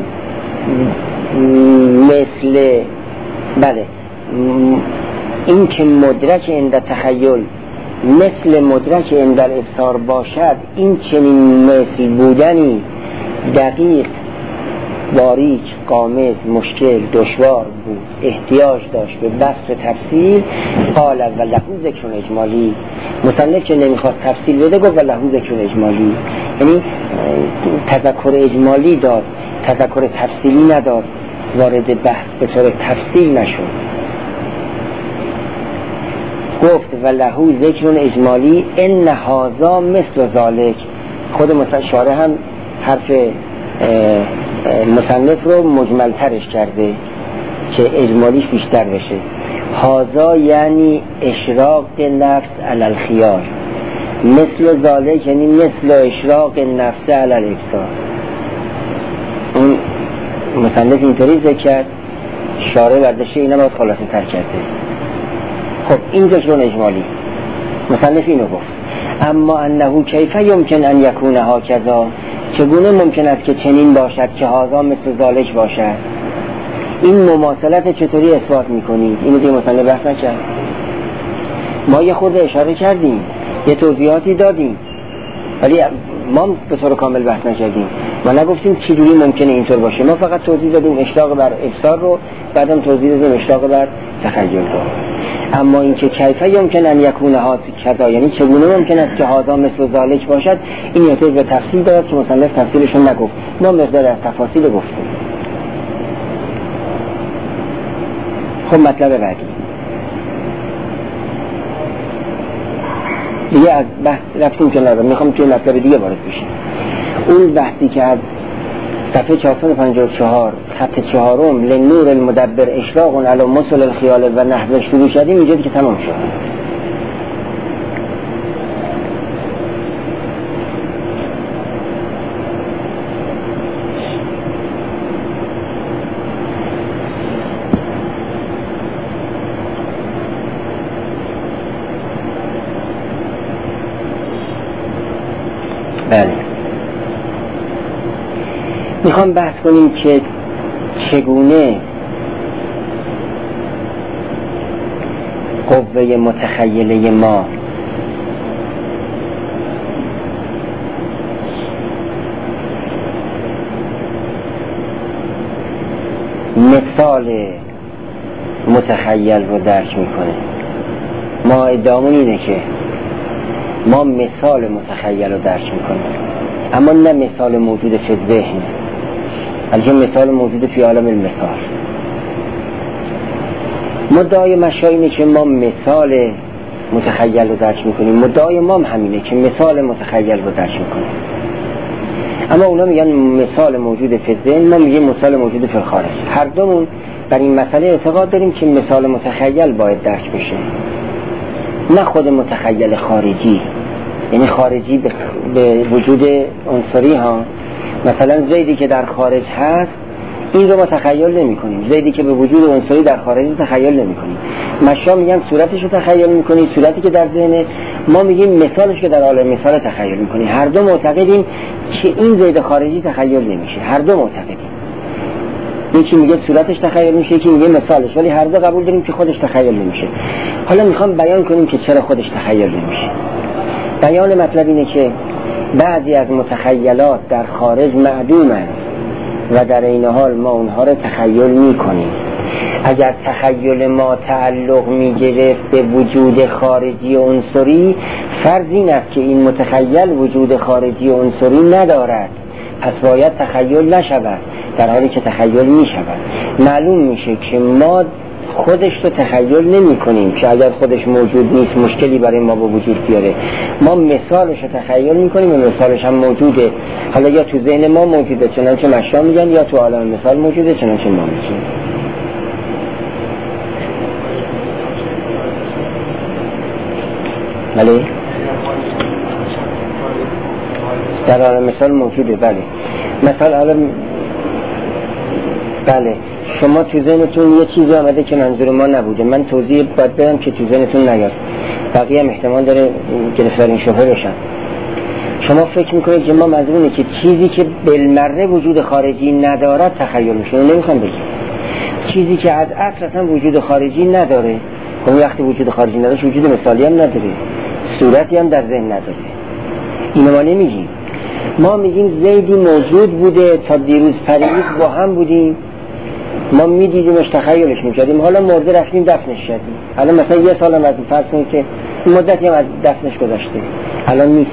مثل بله این که مدرک عند تخیل مثل مدرک عند الابصار باشد، این چنین مثل بودنی دقیق، باریک، قامز، مشکل، دشوار بود، احتیاج داشت به بحث و تفصیل. قال و لهو ذکر اجمالی. مصنف که نمیخواست تفصیل بده گفت و لهو ذکر اجمالی، یعنی تذکر اجمالی داد، تذکر تفصیلی نداد، وارد بحث به طور تفصیل نشد. گفت و لهو ذکر اجمالی ان هذا مثل ذالک. خود مثلا شارح هم حرف مصنف رو مجمل ترش کرده که اجمالیش بیشتر بشه. هذا یعنی اشراق نفس علی الخیال، مثل ذالک یعنی مثل اشراق نفس علی الابصار. اون مصنف اینطوری ذکر کرد، شارح برداشته اینا باید خلاصه تر کرده. خب این ذکر اجمالی مصنف اینو گفت. اما انه کیف یمکن ان یکون هکذا، چگونه ممکن است که چنین باشد که هذا مثل ذالک باشد؟ این مماثلت چطوری اثبات میکنید؟ اینو دیگه مصنف بحث نکرد. ما یه خورده اشاره کردیم، یه توضیحاتی دادیم، ولی ما به طور کامل بحث نکردیم. ما نگفتیم چجوری ممکنه اینطور باشه، ما فقط توضیح دادیم اشراق بر ابصار رو، بعدم توضیح دادیم اشراق بر تخیل رو. اما این که کیف یمکن ان یکون هکذا، یعنی چگونه ممکن است که هذا مثل ذالک باشد، این یه به تفصیل داد که مصنف تفصیلش رو نگفت، ما مقدار از تفاصیل گفتیم. خب مطلب بعدی دیگه از بحث رفتیم که ندارم، میخوام توی مطلب دیگه وارد بشیم. اون بحثی که از صفحه چهارصد و پنجاه و چهار خط چهارم لنور المدبر اشراق علی مثل الخیال و نحو شروع شدیم، اینجا که تمام شد. بله، میخوام بحث کنیم که چگونه قوه متخیله ما مثال متخیل رو درک میکنه. ما ادعامون اینه که ما مثال متخیل رو درک میکنیم، اما نه مثال موجود فی ذهن، بلکه مثال موجود فی عالم المثال. مدعای مشا اینه که ما مثال متخیل رو درک میکنیم، مدعای ما هم همینه که مثال متخیل رو درک میکنیم، اما اونا میگن مثال موجود فی ذهن، ما میگیم مثال موجود فی خارج. هر دومون در این مسئله اعتقاد داریم که مثال متخیل باید درک بشه، نه خود متخیل خارجی. یعنی خارجی به, به وجود عنصری ها، مثلا زیدی که در خارج هست این رو ما تخیل نمی کنیم، زیدی که به وجود عنصری در خارج تخیل نمی کنیم. مشا میگن صورتش رو تخیل می کنیم، صورتی که در ذهن ما میگیم مثالش که در عالم مثال تخیل می کنیم. هر دو معتقدیم که این زید خارجی تخیل نمیشه، هر دو معتقدیم. یکی میگه صورتش تخیل میشه، یکی میگه مثالش، ولی هر دو قبول داریم که خودش تخیل نمیشه. حالا میخوام بیان کنیم که چرا خودش تخیل نمیشه. بیان مطلب اینه که بعضی از متخیلات در خارج معدومند و در این حال ما اونها رو تخیل میکنیم. اگر تخیل ما تعلق میگرفت به وجود خارجی عنصری، فرض این است که این متخیل وجود خارجی عنصری ندارد، پس باید تخیل نشود، در حالی که تخیل میشود. معلوم میشه که ما خودش رو تخیل نمی کنیم که اگر خودش موجود نیست مشکلی برای ما به وجود بیاره. ما مثالش رو تخیل می کنیم و مثالش هم موجوده، حالا یا تو ذهن ما موجوده چنانچه مشا میگن، یا تو عالم مثال موجوده چنانچه ما میگیم. بله در عالم مثال موجوده. بله مثال عالم، بله شما تو ذهنتون یه چیزی آمده که منظور ما نبوده، من توضیح باید بدم که تو ذهنتون نیاد، بقیه هم احتمال داره گرفتار این شبهه بشن. شما فکر میکنید که ما منظور اینه که چیزی که بالمره وجود خارجی ندارد تخیل میشه. نمیخوام بگم چیزی که از اصل اصلا وجود خارجی نداره، اون وقتی وجود خارجی نداره وجود مثالی هم نداره، صورتی هم در ذهن نداره. اینو ما نمیگیم. ما میگیم زیدی موجود بوده، تا دیروز پریروز با هم بودیم، ما میدیدیمش تخیلش میکردیم، حالا مرده رفتیم دفنش کردیم. الان مثلا یه سال هم از فرض کنید که مدتی هم از دفنش گذشته، الان نیست،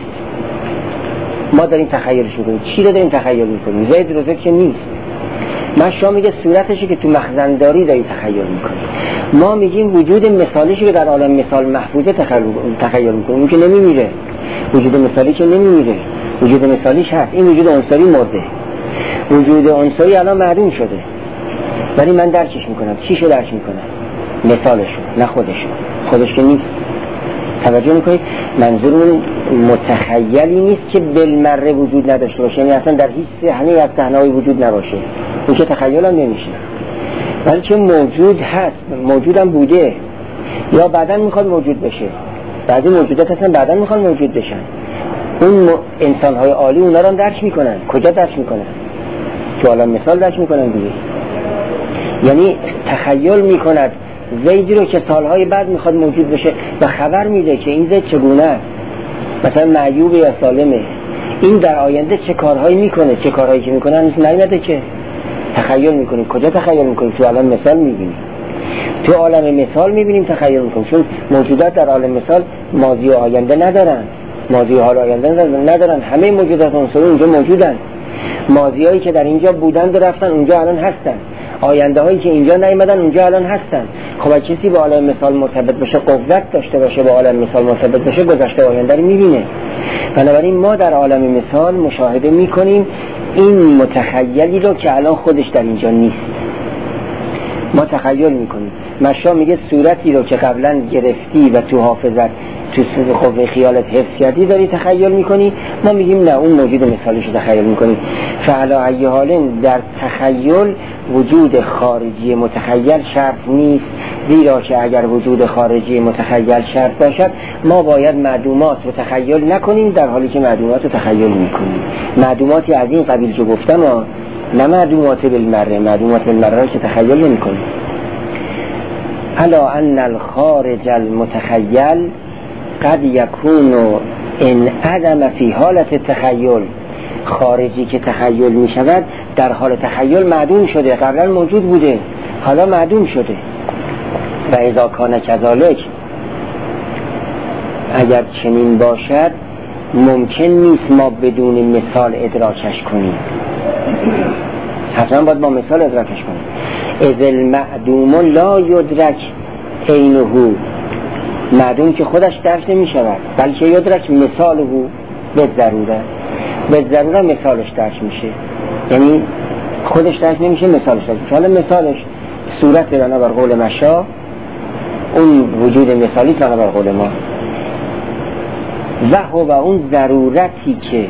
ما داریم تخیلش میکنیم. چی رو داریم تخیل میکنیم؟ زید روزه که نیست. مشا میگه صورتشی که تو مخزن داری داری تخیل میکنی. ما میگیم وجود مثالیشی که در عالم مثال محفوظه تخیل میکنیم، اون که نمیمیره. وجود مثالی که نمیمیره، وجود مثالیش هست. این وجود عنصری مرده، وجود عنصری الان معدوم شده، ولی من درکش میکنم. چیشو درک میکنم؟ مثالشو، نه خودشو. خودش که نیست. توجه میکنید؟ منظورمون متخیلی نیست که بالمره وجود نداشته باشه، یعنی اصلا در هیچ صحنه از صحنه‌های وجود نباشه، اون که تخیل هم نمیشه، بلکه موجود هست، موجودم بوده یا بعداً میخواد موجود بشه. بعضی موجودات اصلا بعداً میخواد موجود بشن. اون انسان‌های عالی اونا رو درک میکنن. کجا درک میکنن؟ تو عالم مثال درک میکنن دیگه. یعنی تخیل میکند زیدی رو که سالهای بعد میخواد موجود بشه و خبر میده که این زید چگونه است، مثلا معیوب یا سالمه، این در آینده چه کارهایی میکنه، چه کارهایی که میکنه هنوز نیامده که تخیل میکنیم. کجا تخیل میکنیم؟ تو عالم مثال میبینیم. تو عالم مثال میبینیم تخیل میکنیم، چون موجودات در عالم مثال ماضی و آینده ندارن، ماضی و حال و آینده ندارن. همه موجودات عنصری اونجا موجودن، ماضی هایی که در اینجا بودند و رفتن اونجا الان هستن، آینده هایی که اینجا نیامدن اونجا الان هستن. خب کسی با عالم مثال مرتبط بشه، قوت داشته باشه، با عالم مثال مرتبط بشه، گذشته و آینده رو میبینه. بنابراین ما در عالم مثال مشاهده میکنیم این متخیلی رو که الان خودش در اینجا نیست، ما تخیل میکنیم. مشا میگه صورتی رو که قبلا گرفتی و تو حافظت تو قوه خیالت حفظ کردی داری تخیل میکنی. ما میگیم نه، اون موجود مثالیش رو تخیل میکنیم. فعلا ای حالن در تخیل وجود خارجی متخیل شرط نیست، زیرا که اگر وجود خارجی متخیل شرط باشد ما باید معدومات رو تخیل نکنیم، در حالی که معدومات رو تخیل میکنیم. معدوماتی از این قبیل جو گفتم ها، نه معدومات بالمره، معدومات بالمره که تخیل نمیکنیم. الا ان الخارج المتخیل قد یکون ان عدم فی حالت تخیل. خارجی که تخیل می شود در حال تخیل معدوم شده، قبلا موجود بوده حالا معدوم شده. و اذا کان کذالک، اگر چنین باشد ممکن نیست ما بدون مثال ادراکش کنیم، حتما باید با مثال ادراکش کنیم. اذ المعدوم لا یدرک عینه، معدوم که خودش درک نمی شود، بلکه یدرک مثاله به ضروره، به ضروره مثالش درک میشه، یعنی خودش درک نمیشه مثالش درک میشه. حالا مثالش صورت بنا بر قول مشا، اون وجود مثالی بنا بر قول ما. و هو اون ضرورتی که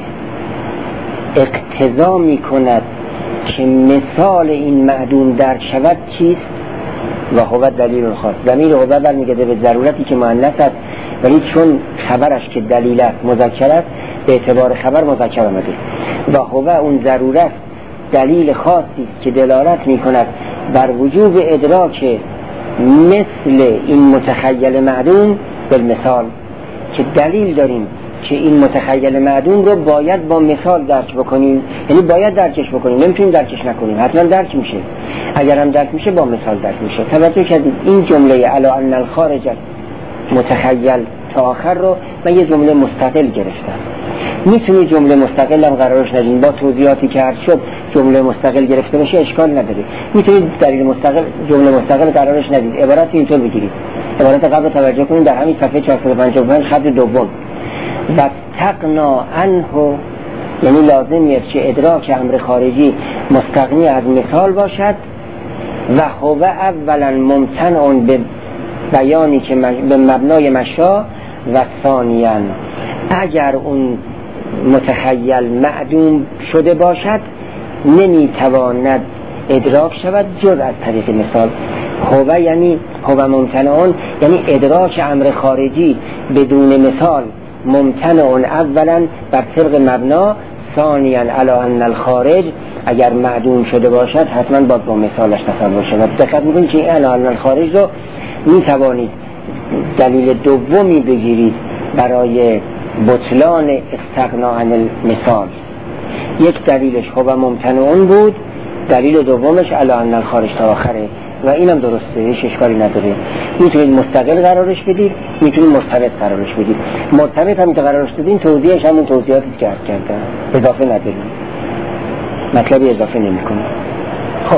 اقتضا میکند که مثال این معدوم درک شود چیست؟ و هو دلیل خاص. ضمیر هو برمیگرده به ضرورتی که مؤنث است، ولی چون خبرش که دلیل است مذکر است به اعتبار خبر مذکر آمده. و هو اون ضرورت دلیل خاصی است که دلالت میکند بر وجوب ادراک مثل این متخیل معدوم بالمثال، که دلیل داریم که این متخیل معدوم رو باید با مثال درک بکنیم، یعنی باید درکش بکنیم، نمیتونیم درکش نکنیم، حتما درک میشه. اگر هم درک میشه با مثال درک میشه. توجه کردید این جمله الا ان الخارج متخیل تا آخر رو من یه جمله مستقل گرفتم. میتونی جمله مستقل هم قرارش ندیم، با توضیحاتی که هر شد جمله مستقل گرفته بشه اشکال نداره. میتونید دلیل مستقل جمله مستقل قرارش ندید، عبارت اینطور بگیرید. عبارت قبل توجه کنید در همین صفحه چهارصد و پنجاه و پنج خط دوم. و تقنا عنه، یعنی لازمیه که ادراک امر خارجی مستغنی از مثال باشد. و هو اولا ممتنع به بیانی که به مبنای مشا، و ثانیا اگر اون متخیل معدوم شده باشد نمیتواند ادراک شود جز از طریق مثال. هو یعنی هو ممتنعون، یعنی ادراک امر خارجی بدون مثال ممتنع اولا بر طبق مبنا، ثانیا علی ان الخارج اگر معدوم شده باشد حتما باید با مثالش تصور شود. دقت میکنید که علی ان الخارج رو میتوانید دلیل دومی بگیرید برای بطلان استغنا عن المثال. یک دلیلش هو ممتنعون بود، دلیل دومش علی ان الخارج تا آخره و اینم درسته، هیچ اشکالی نداره. میتونید مستقل قرارش بدید، میتونید مرتبط قرارش بدید. مرتبط هم که قرارش دادین توضیحش همون توضیحاتی که عرض کردم، اضافه نداریم، مطلبی اضافه نمی‌کنیم. خب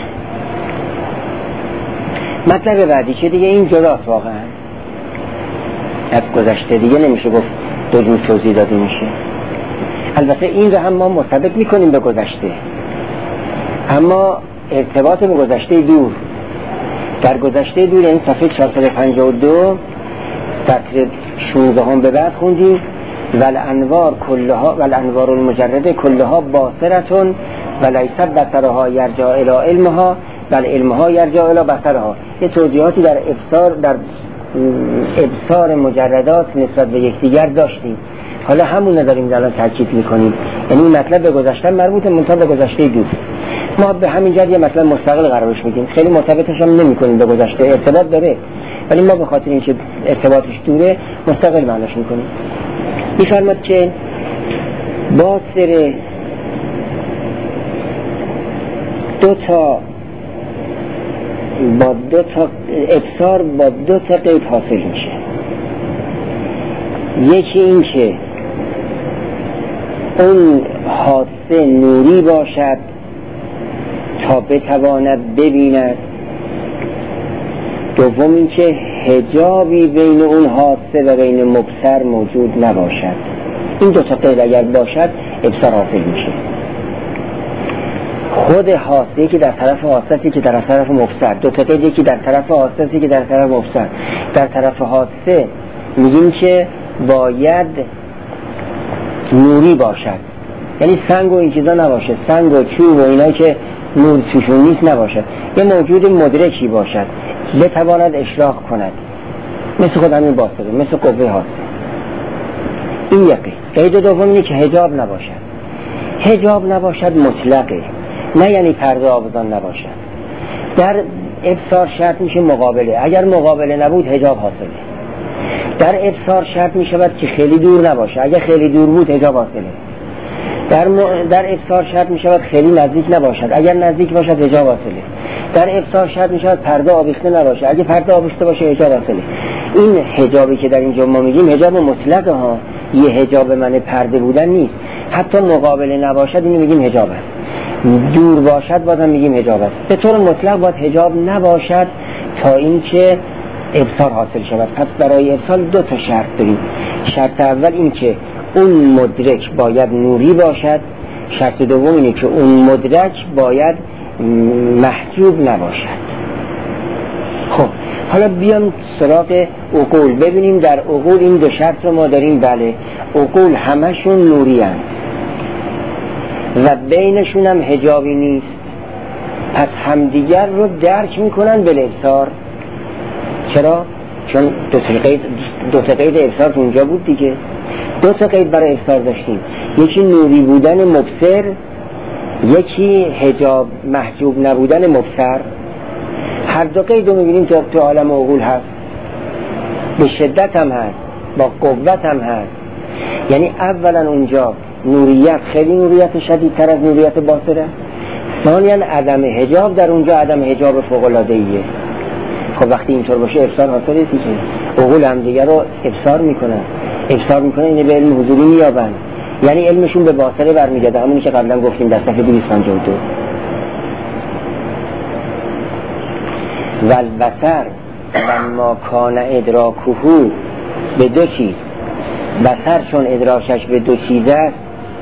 مطلب بعدی که دیگه این جداست واقعا از گذشته، دیگه نمیشه گفت دو جور توضیح داده میشه. البته این رو هم ما مرتبط میکنیم به گذشته، اما ارتباط به گذشته دور. در گذشته دور این صفحه چهارصد و پنجاه و دو سطر شانزده هم به بعد خوندیم والانوار کلها والانوار المجرده کلها باصرتون ولیس بصرها یرجع الی علمها بل علمها یرجع الی بصرها. یه توضیحاتی در ابصار در ابصار مجردات نسبت به یکدیگر داشتیم، حالا همون نداریم الان تاکید میکنیم. یعنی این مطلب به گذشته مربوط منتها به گذشته دور. ما به همین جهت یه مطلب مستقل قرارش میدیم، خیلی مرتبطش هم نمی‌کنیم به گذشته، ارتباط داره ولی ما به خاطر اینکه ارتباطش دوره مستقل معناش می‌کنیم. می‌فرماد که باصر دو تا با دو تا ابصار با دو تا قید حاصل میشه. یکی این که اون حادثه نوری باشد تا بتواند ببیند، دوم این که حجابی بین اون حادثه و بین مبصر موجود نباشد. این دو تا قید اگر باشد ابصار حاصل میشه. خود حادثه که در طرف حادثه که در طرف مبصر، دو تا قیدی که در طرف حادثه که در طرف مبصر. در طرف حادثه میگیم که باید نوری باشد، یعنی سنگ و این چیزا نباشه، سنگ و چوب و اینا که نور توشون نیست نباشد، یه موجود مدرکی باشد بتواند اشراق کند، مثل خود همین باصره، مثل قوه حادثه. این یکی. قید دوم اینه که حجاب نباشد. حجاب نباشد مطلقه، نه یعنی پرده آویزان نباشد. در ابصار شرط میشه مقابله، اگر مقابله نبود حجاب حاصله. در ابصار شرط میشود که خیلی دور نباشه، اگر خیلی دور بود حجاب حاصله. در, م... در ابصار شرط میشود خیلی نزدیک نباشد، اگر نزدیک باشد حجاب حاصله. در ابصار شرط میشود پرده آویخته نباشه، اگه پرده آویخته باشه حجاب حاصله. این حجابی که در اینجا ما میگیم حجاب مطلقه ها، یه حجاب معنی پرده بودن نیست. حتی مقابله نباشد اینو میگیم حجاب است، دور باشد بازم میگیم حجاب است. به طور مطلق باید حجاب نباشد تا اینکه ابصار حاصل شود. پس برای ابصار دو تا شرط داریم. شرط اول این که اون مدرک باید نوری باشد، شرط دوم اینه که اون مدرک باید محجوب نباشد. خب حالا بیام سراغ عقول، ببینیم در عقول این دو شرط رو ما داریم. بله، عقول همشون نوری هستند و بینشون هم حجابی نیست، پس همدیگر رو درک میکنن به ابصار. چرا؟ چون دو تا قید دو تا قید ابصار اونجا بود دیگه. دو تا قید برای ابصار داشتیم، یکی نوری بودن مبصر، یکی حجاب محجوب نبودن مبصر. هر دو قید رو میبینیم تو تو عالم عقول هست، به شدت هم هست، با قوت هم هست. یعنی اولا اونجا نوریت خیلی نوریت شدیدتر از نوریت باصره، ثانیاً عدم حجاب در اونجا عدم حجاب فوق‌العاده‌ایه. خب وقتی اینطور باشه ابصار حاصل نیست دیگه. عقول هم دیگه رو ابصار میکنن، ابصار میکنن اینه به علم حضوری میابن، یعنی علمشون به باصره برمیگرده، همونی که قبلا گفتیم در صفحه دویست و پنجاه و دو. والبصر لما کان ادراکه به دو چیز، بصر چون ادراکش به دو چیز است،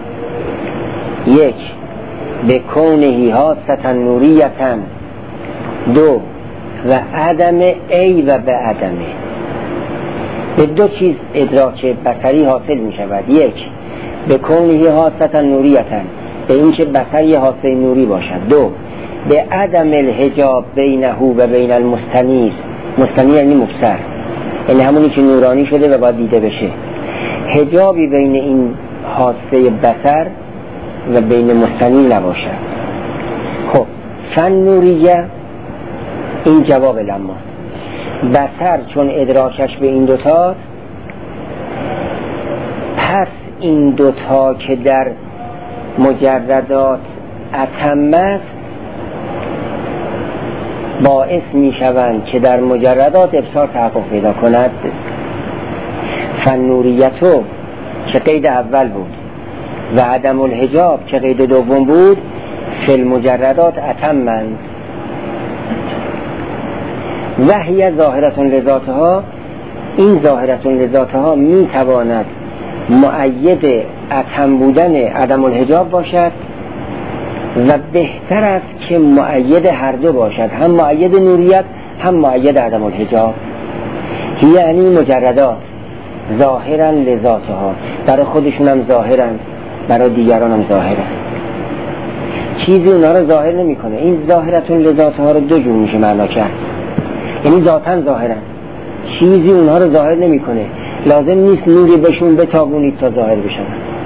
یک به کونهی حاسة نوریة، دو و عدم ای و به عدمه. به دو چیز ادراک بصری حاصل می شود، یک به کونهی حاسة نوریة، به این که بصری حاسه نوری باشد، دو به عدم الحجاب بینه و بین المستنیر. مستنیر یعنی مبصر، یعنی همونی که نورانی شده و باید دیده بشه. حجابی بین این حاسه بصر و بین مستنیر نباشد. خب فن نوریه این جواب لما. بصر چون ادراکش به این دوتاست، پس این دوتا که در مجردات اتم است باعث می شوند که در مجردات ابصار تحقق پیدا کند. فنوریتو که قید اول بود و عدم الحجاب که قید دوم بود، فی المجردات اتمند. وحی ظاهرتون لذاتها، این ظاهرتون لذاتها می تواند مؤید اتم بودن عدم الحجاب باشد و بهتر است که مؤید هر دو باشد، هم مؤید نوریت هم مؤید عدم الحجاب. یعنی مجردات ظاهرا لذاتها، برای خودشون هم ظاهرا، برای دیگران هم ظاهرا، چیزی اونا رو ظاهر نمی کنه. این ظاهرتون لذاتها رو دو جور میشه معنا کرد، یعنی ذاتن ظاهرا، چیزی اونها رو ظاهر نمی کنه، لازم نیست نوری بهشون بتابونید تا ظاهر بشن.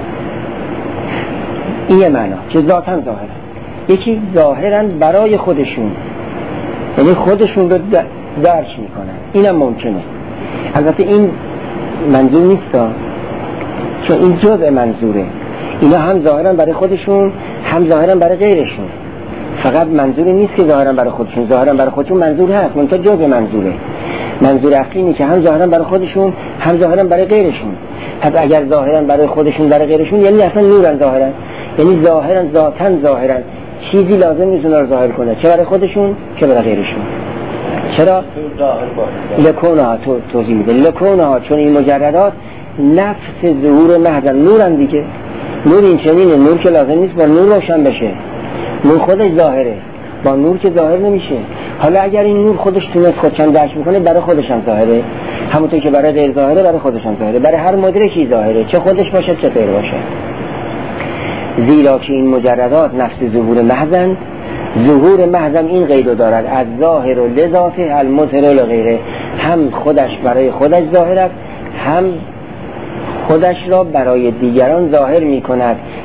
این معنا که ذاتن ظاهرا، یکی ظاهرا برای خودشون، یعنی خودشون رو درک میکنن، اینم ممکنه. البته این منظور نیست، چون این جزء منظوره. اینا هم ظاهرا برای خودشون هم ظاهرا برای غیرشون. فقط منظوری نیست که ظاهرا برای خودشون، ظاهرا برای خودشون منظور هست، منتها جزء منظوره. منظور اصلی اینه که هم ظاهرا برای خودشون هم ظاهرا برای غیرشون. پس اگر ظاهرا برای خودشون برای غیرشون یعنی اصلا نورن ظاهرا، یعنی ظاهرا ذاتن ظاهرا، چیزی لازم نیست اونا رو ظاهر کنه، چه برای خودشون چه برای غیرشون. چرا؟ لکونها تو توضیح میده، لکونها چون این مجردات نفس ظهور محض نورن دیگه. نور این چنینه، نور که لازم نیست با نور روشن بشه، نور خودش ظاهره، با نور که ظاهر نمیشه. حالا اگر این نور خودش تونست خودشان درک میکنه، برای خودش هم ظاهره، همونطور که برای غیر ظاهره برای خودش هم ظاهره، برای هر مدرکی ظاهره، چه خودش باشه چه غیر باشه. زیرا که این مجردات نفس ظهور محضن، ظهور محضم این قیدو دارد، از ظاهر و لذاته المظهر و لغیره، هم خودش برای خودش ظاهر است، هم خودش را برای دیگران ظاهر می کند.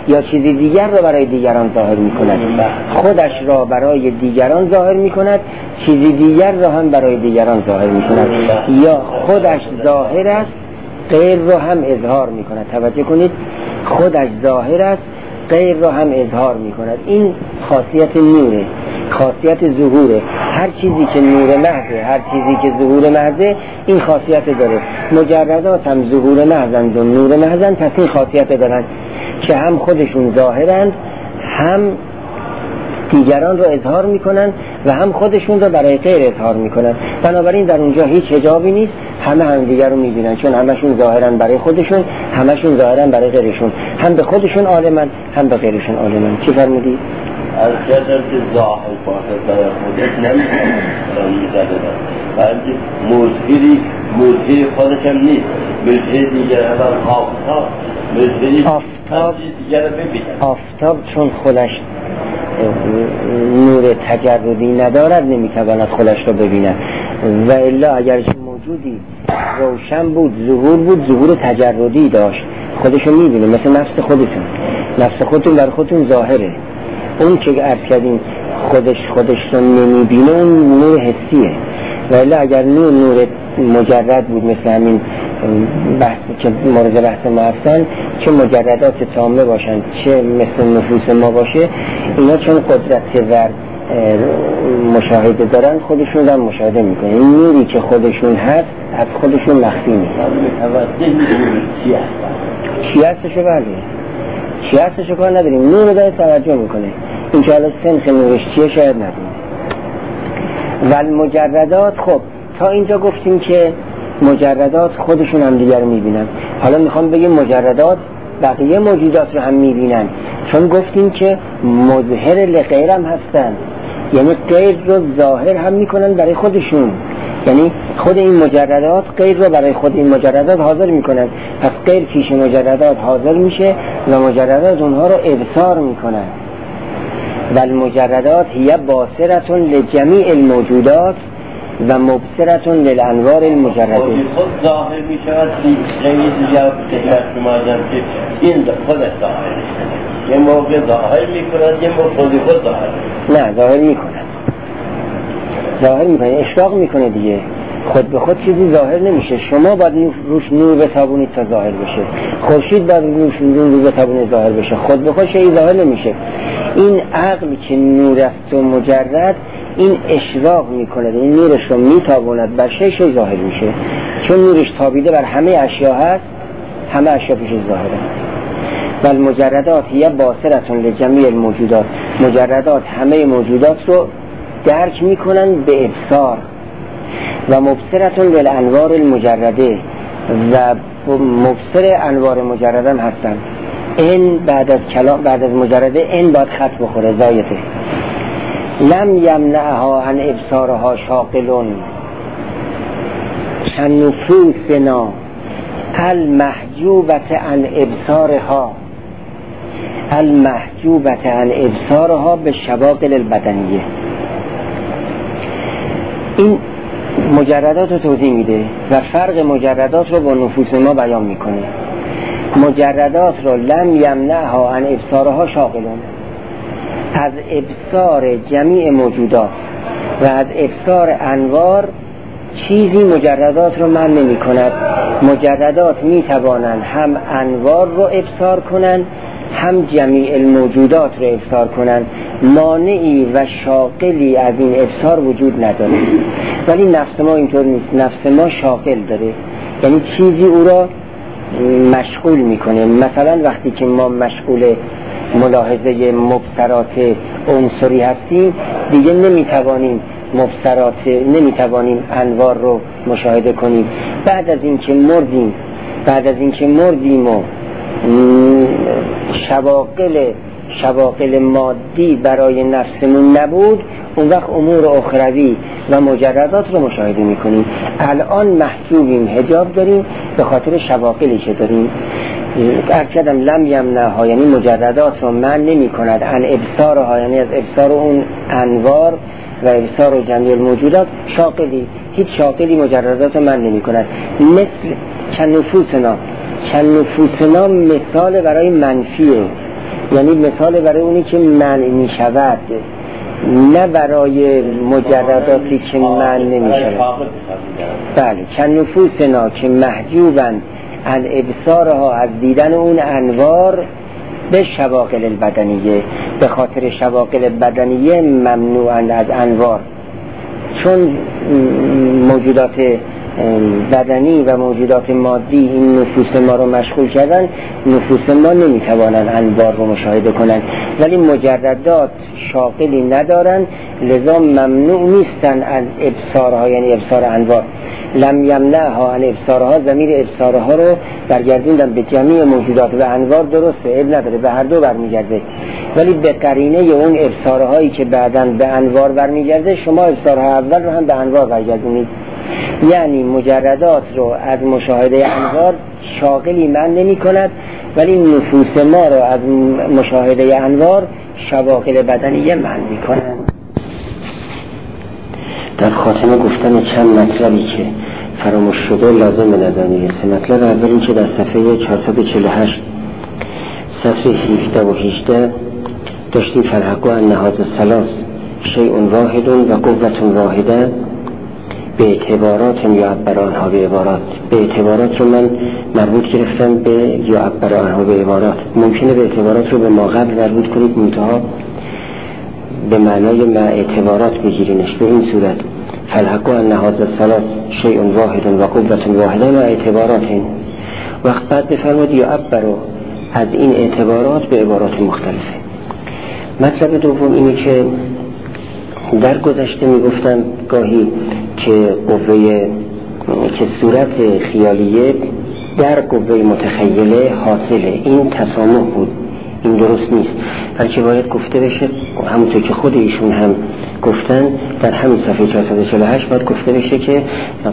یا چیزی دیگر را برای دیگران ظاهر می کند. خودش را برای دیگران ظاهر می کند، چیزی دیگر را هم برای دیگران ظاهر می کند. یا خودش ظاهر است، غیر را هم اظهار می کند. توجه کنید، خودش ظاهر است، غیر را هم اظهار می کند. این خاصیت نوره، خاصیت ظهوره. هر چیزی که نور محضه، هر چیزی که ظهور محضه، این خاصیت داره. مجردات هم ظهور محضند و نور محضند، پس این خاصیت دارند که هم خودشون ظاهرند، هم دیگران را اظهار میکنن و هم خودشون را برای غیر اظهار میکنن. بنابراین در اونجا هیچ حجابی نیست، همه هم دیگر رو میبینن، چون همشون ظاهرن برای خودشون، همشون ظاهرن برای غیرشون، هم به خودشون عالمن هم به غیرشون عالمن. چی فرمودی؟ از کدر که ظاهر باشه برای خودش نمیتونه بلکه مظهری مظهری خودش هم نیست، مظهر دیگر هم آفتاب، مظهری آفتاب دیگر ببینن. آفتاب چون خودش نور تجردی ندارد نمیتواند خودش رو ببیند، و الا اگر موجودی روشن بود، ظهور بود، ظهور تجردی داشت، خودش رو میبینه. مثل نفس خودتون، نفس خودتون در خودتون ظاهره. اون که عرض کردیم خودش خودش رو نمیبینه، اون نور حسیه. و الا اگر نور نور مجرد بود، مثل همین بحث که مورد بحث ما هستن، چه مجردات تامه باشن چه مثل نفوس ما باشه، اینا چون قدرت و مشاهده دارن خودشون هم مشاهده میکنن. این نوری که خودشون هست از خودشون مخفی نیست. چی هستشو بله چی هستشو کار نداریم، نور رو داره توجه میکنه. این که حالا سنخ نورش چیه شاید نداریم. و المجردات، خب تا اینجا گفتیم که مجردات خودشون هم دیگر میبینن. حالا میخوام بگیم مجردات بقیه موجودات رو هم میبینن، چون گفتیم که مظهر لغیر هم هستن، یعنی غیر رو ظاهر هم میکنن برای خودشون. یعنی خود این مجردات غیر رو برای خود این مجردات حاضر میکنن، پس غیر پیش مجردات حاضر میشه و مجردات اونها رو ابصار میکنن. و المجردات هی باصرتون لجمیع الموجودات و مبصرتون للانوار المجرده. خود ظاهر می شود خیلی دیگر خدمت شما دارم که این خودش ظاهر میشه، یه موقع ظاهر می کند، یه موقع خودی خود ظاهر نه ظاهر می کند، ظاهر می کنه، اشراق می کنه دیگه. خود به خود چیزی ظاهر نمیشه. شما باید روش نور بتابونید تا ظاهر بشه، خورشید باید روش نور بتابونید ظاهر بشه، خود به خود شیء ظاهر نمیشه. این عقل که نور است و مجرد، این اشراق میکنه، این نورش رو میتابوند بر شیء، شیء ظاهر میشه. چون نورش تابیده بر همه اشیا هست، همه اشیا پیش ظاهره. و المجردات هی باصرتون لجمیع الموجودات، مجردات همه موجودات رو درک میکنن به ابصار. و مبصرتون للانوار المجرده، و مبصر انوار مجرده هم هستن. این بعد از کلام، بعد از مجرده این باید خط بخوره، زایته. لم یمنعها عن ابصارها شاغلون كنفوسنا المحجوبة عن ابصارها، المحجوبة عن ابصارها به شواغل البدنیه. این مجردات رو توضیح میده و فرق مجردات رو با نفوس ما بیان میکنه. مجردات رو لم یمنعها عن ابصارها شاغلون، از ابصار جمیع موجودات و از ابصار انوار چیزی مجردات رو منع نمی کند. مجردات می توانند هم انوار رو ابصار کنند، هم جمیع الموجودات رو ابصار کنند. مانعی و شاغلی از این ابصار وجود نداره. ولی نفس ما اینطور نیست، نفس ما شاغل داره، یعنی چیزی او را مشغول میکنه. مثلا وقتی که ما مشغول ملاحظه مبصرات عنصری هستیم، دیگه نمیتوانیم مبصرات، نمیتوانیم انوار رو مشاهده کنیم. بعد از اینکه مردیم بعد از اینکه مردیم و شواغل شواغل مادی برای نفسمون نبود، اون وقت امور اخروی و مجردات رو مشاهده میکنیم. الان محجوبیم، حجاب داریم به خاطر شواغلی که داریم. ارچدم لم یمنعها یعنی مجردات رو من نمی کند، عن ابصارها یعنی از ابصار اون انوار و ابصار و جمیع الموجودات شاغلی، هیچ شاغلی مجردات رو من نمی کند. مثل چند نفوسنا، چند نفوسنا مثال برای منفیه، یعنی مثال برای اونی که منع می شود، نه برای مجرداتی که منع نمی شود. بله، چند نفوسنا که محجوبن عن ابصارها، از دیدن اون انوار، به شواغل البدنیه، به خاطر شواغل بدنیه ممنوعند از انوار. چون موجودات بدنی و موجودات مادی این نفوس ما رو مشغول کردن، نفوس ما نمیتوانند انوار رو مشاهده کنند، ولی مجردات شاغلی ندارن، لذا ممنوع نیستن از ابصارها، یعنی ابصار انوار. لم یمنعها عن ابصارها، ضمیر ابصارها رو برگردوندن به جمعی موجودات و انوار، درسته، عیب نداره، به هر دو برمیگرده، ولی به قرینه اون ابصارهایی که بعداً به انوار برمیگرده، شما ابصارها اول رو هم به انوار برگردونید. یعنی مجردات رو از مشاهده انوار شاغلی من نمی کند، ولی نفوس ما رو از مشاهده انوار شواغل بدنیه من می کنند. در خاتمه گفتن چند مطلبی که فراموش شده لازم به نظر میرسه. مطلب اول این که در صفحه چهارصد و چهل و هشت صفحه هفده و هجده داشتیم فالحق ان هذا الثلاث شیء واحد و قوة واحده به اعتبارات یعبر عنها به عبارات. به اعتبارات رو من مربوط گرفتم به یعبر عنها به عبارات. ممکنه به اعتبارات رو به ما قبل مربوط کنید، منتها به معنای مع اعتبارات بگیرینش. به این صورت فالحق ان هذا الثلاث شیء واحد و قوة واحده مع اعتبارات. وقت بعد بفرماد یعبر از این اعتبارات به عبارات مختلفه. مطلب دوم اینه که در گذشته میگفتم گاهی که قوه که صورت خیالیه در قوه متخیله حاصله. این تسامح بود، این درست نیست، بلکه باید گفته بشه همونطور که خود ایشون هم گفتن در همین صفحه چهارصد و چهل و هشت باید گفته بشه که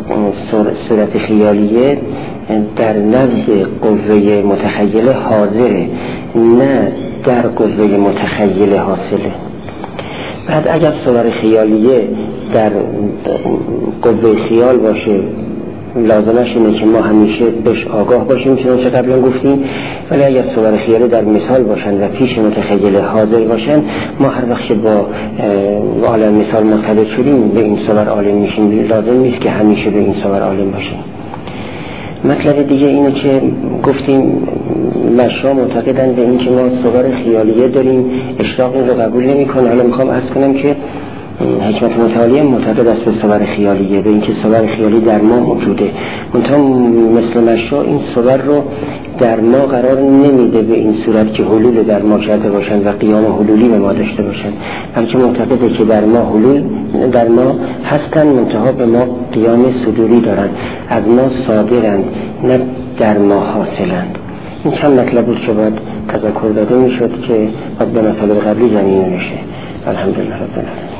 صورت خیالیه در نزد قوه متخیله حاضره، نه در قوه متخیله حاصله. بعد اگر صور خیالیه در قوه خیال باشه، لازمش اینه که ما همیشه بهش آگاه باشیم، چنانچه قبلا گفتیم. ولی اگر صور خیالیه در مثال باشن و پیش متخیل حاضر باشن، ما هر وقت با عالم مثال مرتبط شدیم به این صور عالم میشیم، لازم نیست که همیشه به این صور عالم باشیم. مطلب دیگه اینه که گفتیم مشا معتقدن به این که ما صور خیالیه داریم، اشراق این رو قبول نمی کنه. حالا میخوام عرض کنم که حکمت متعالیه معتقد است به صور خیالیه، به این که صور خیالی در ما موجوده، منتها مثل مشا این صور رو در ما قرار نمیده به این صورت که حلول در ما کرده باشن و قیام حلولی به ما داشته باشن، بلکه معتقده که در ما حلول در ما هستن، منتها به ما قیام صدوری دارن، از ما صادرند، نه در ما حاصلند. این چند مطلب بود که باید تذکر داده میشد که باید به مطالب قبلی زمینه میشه. الحمدلله رب العالمین.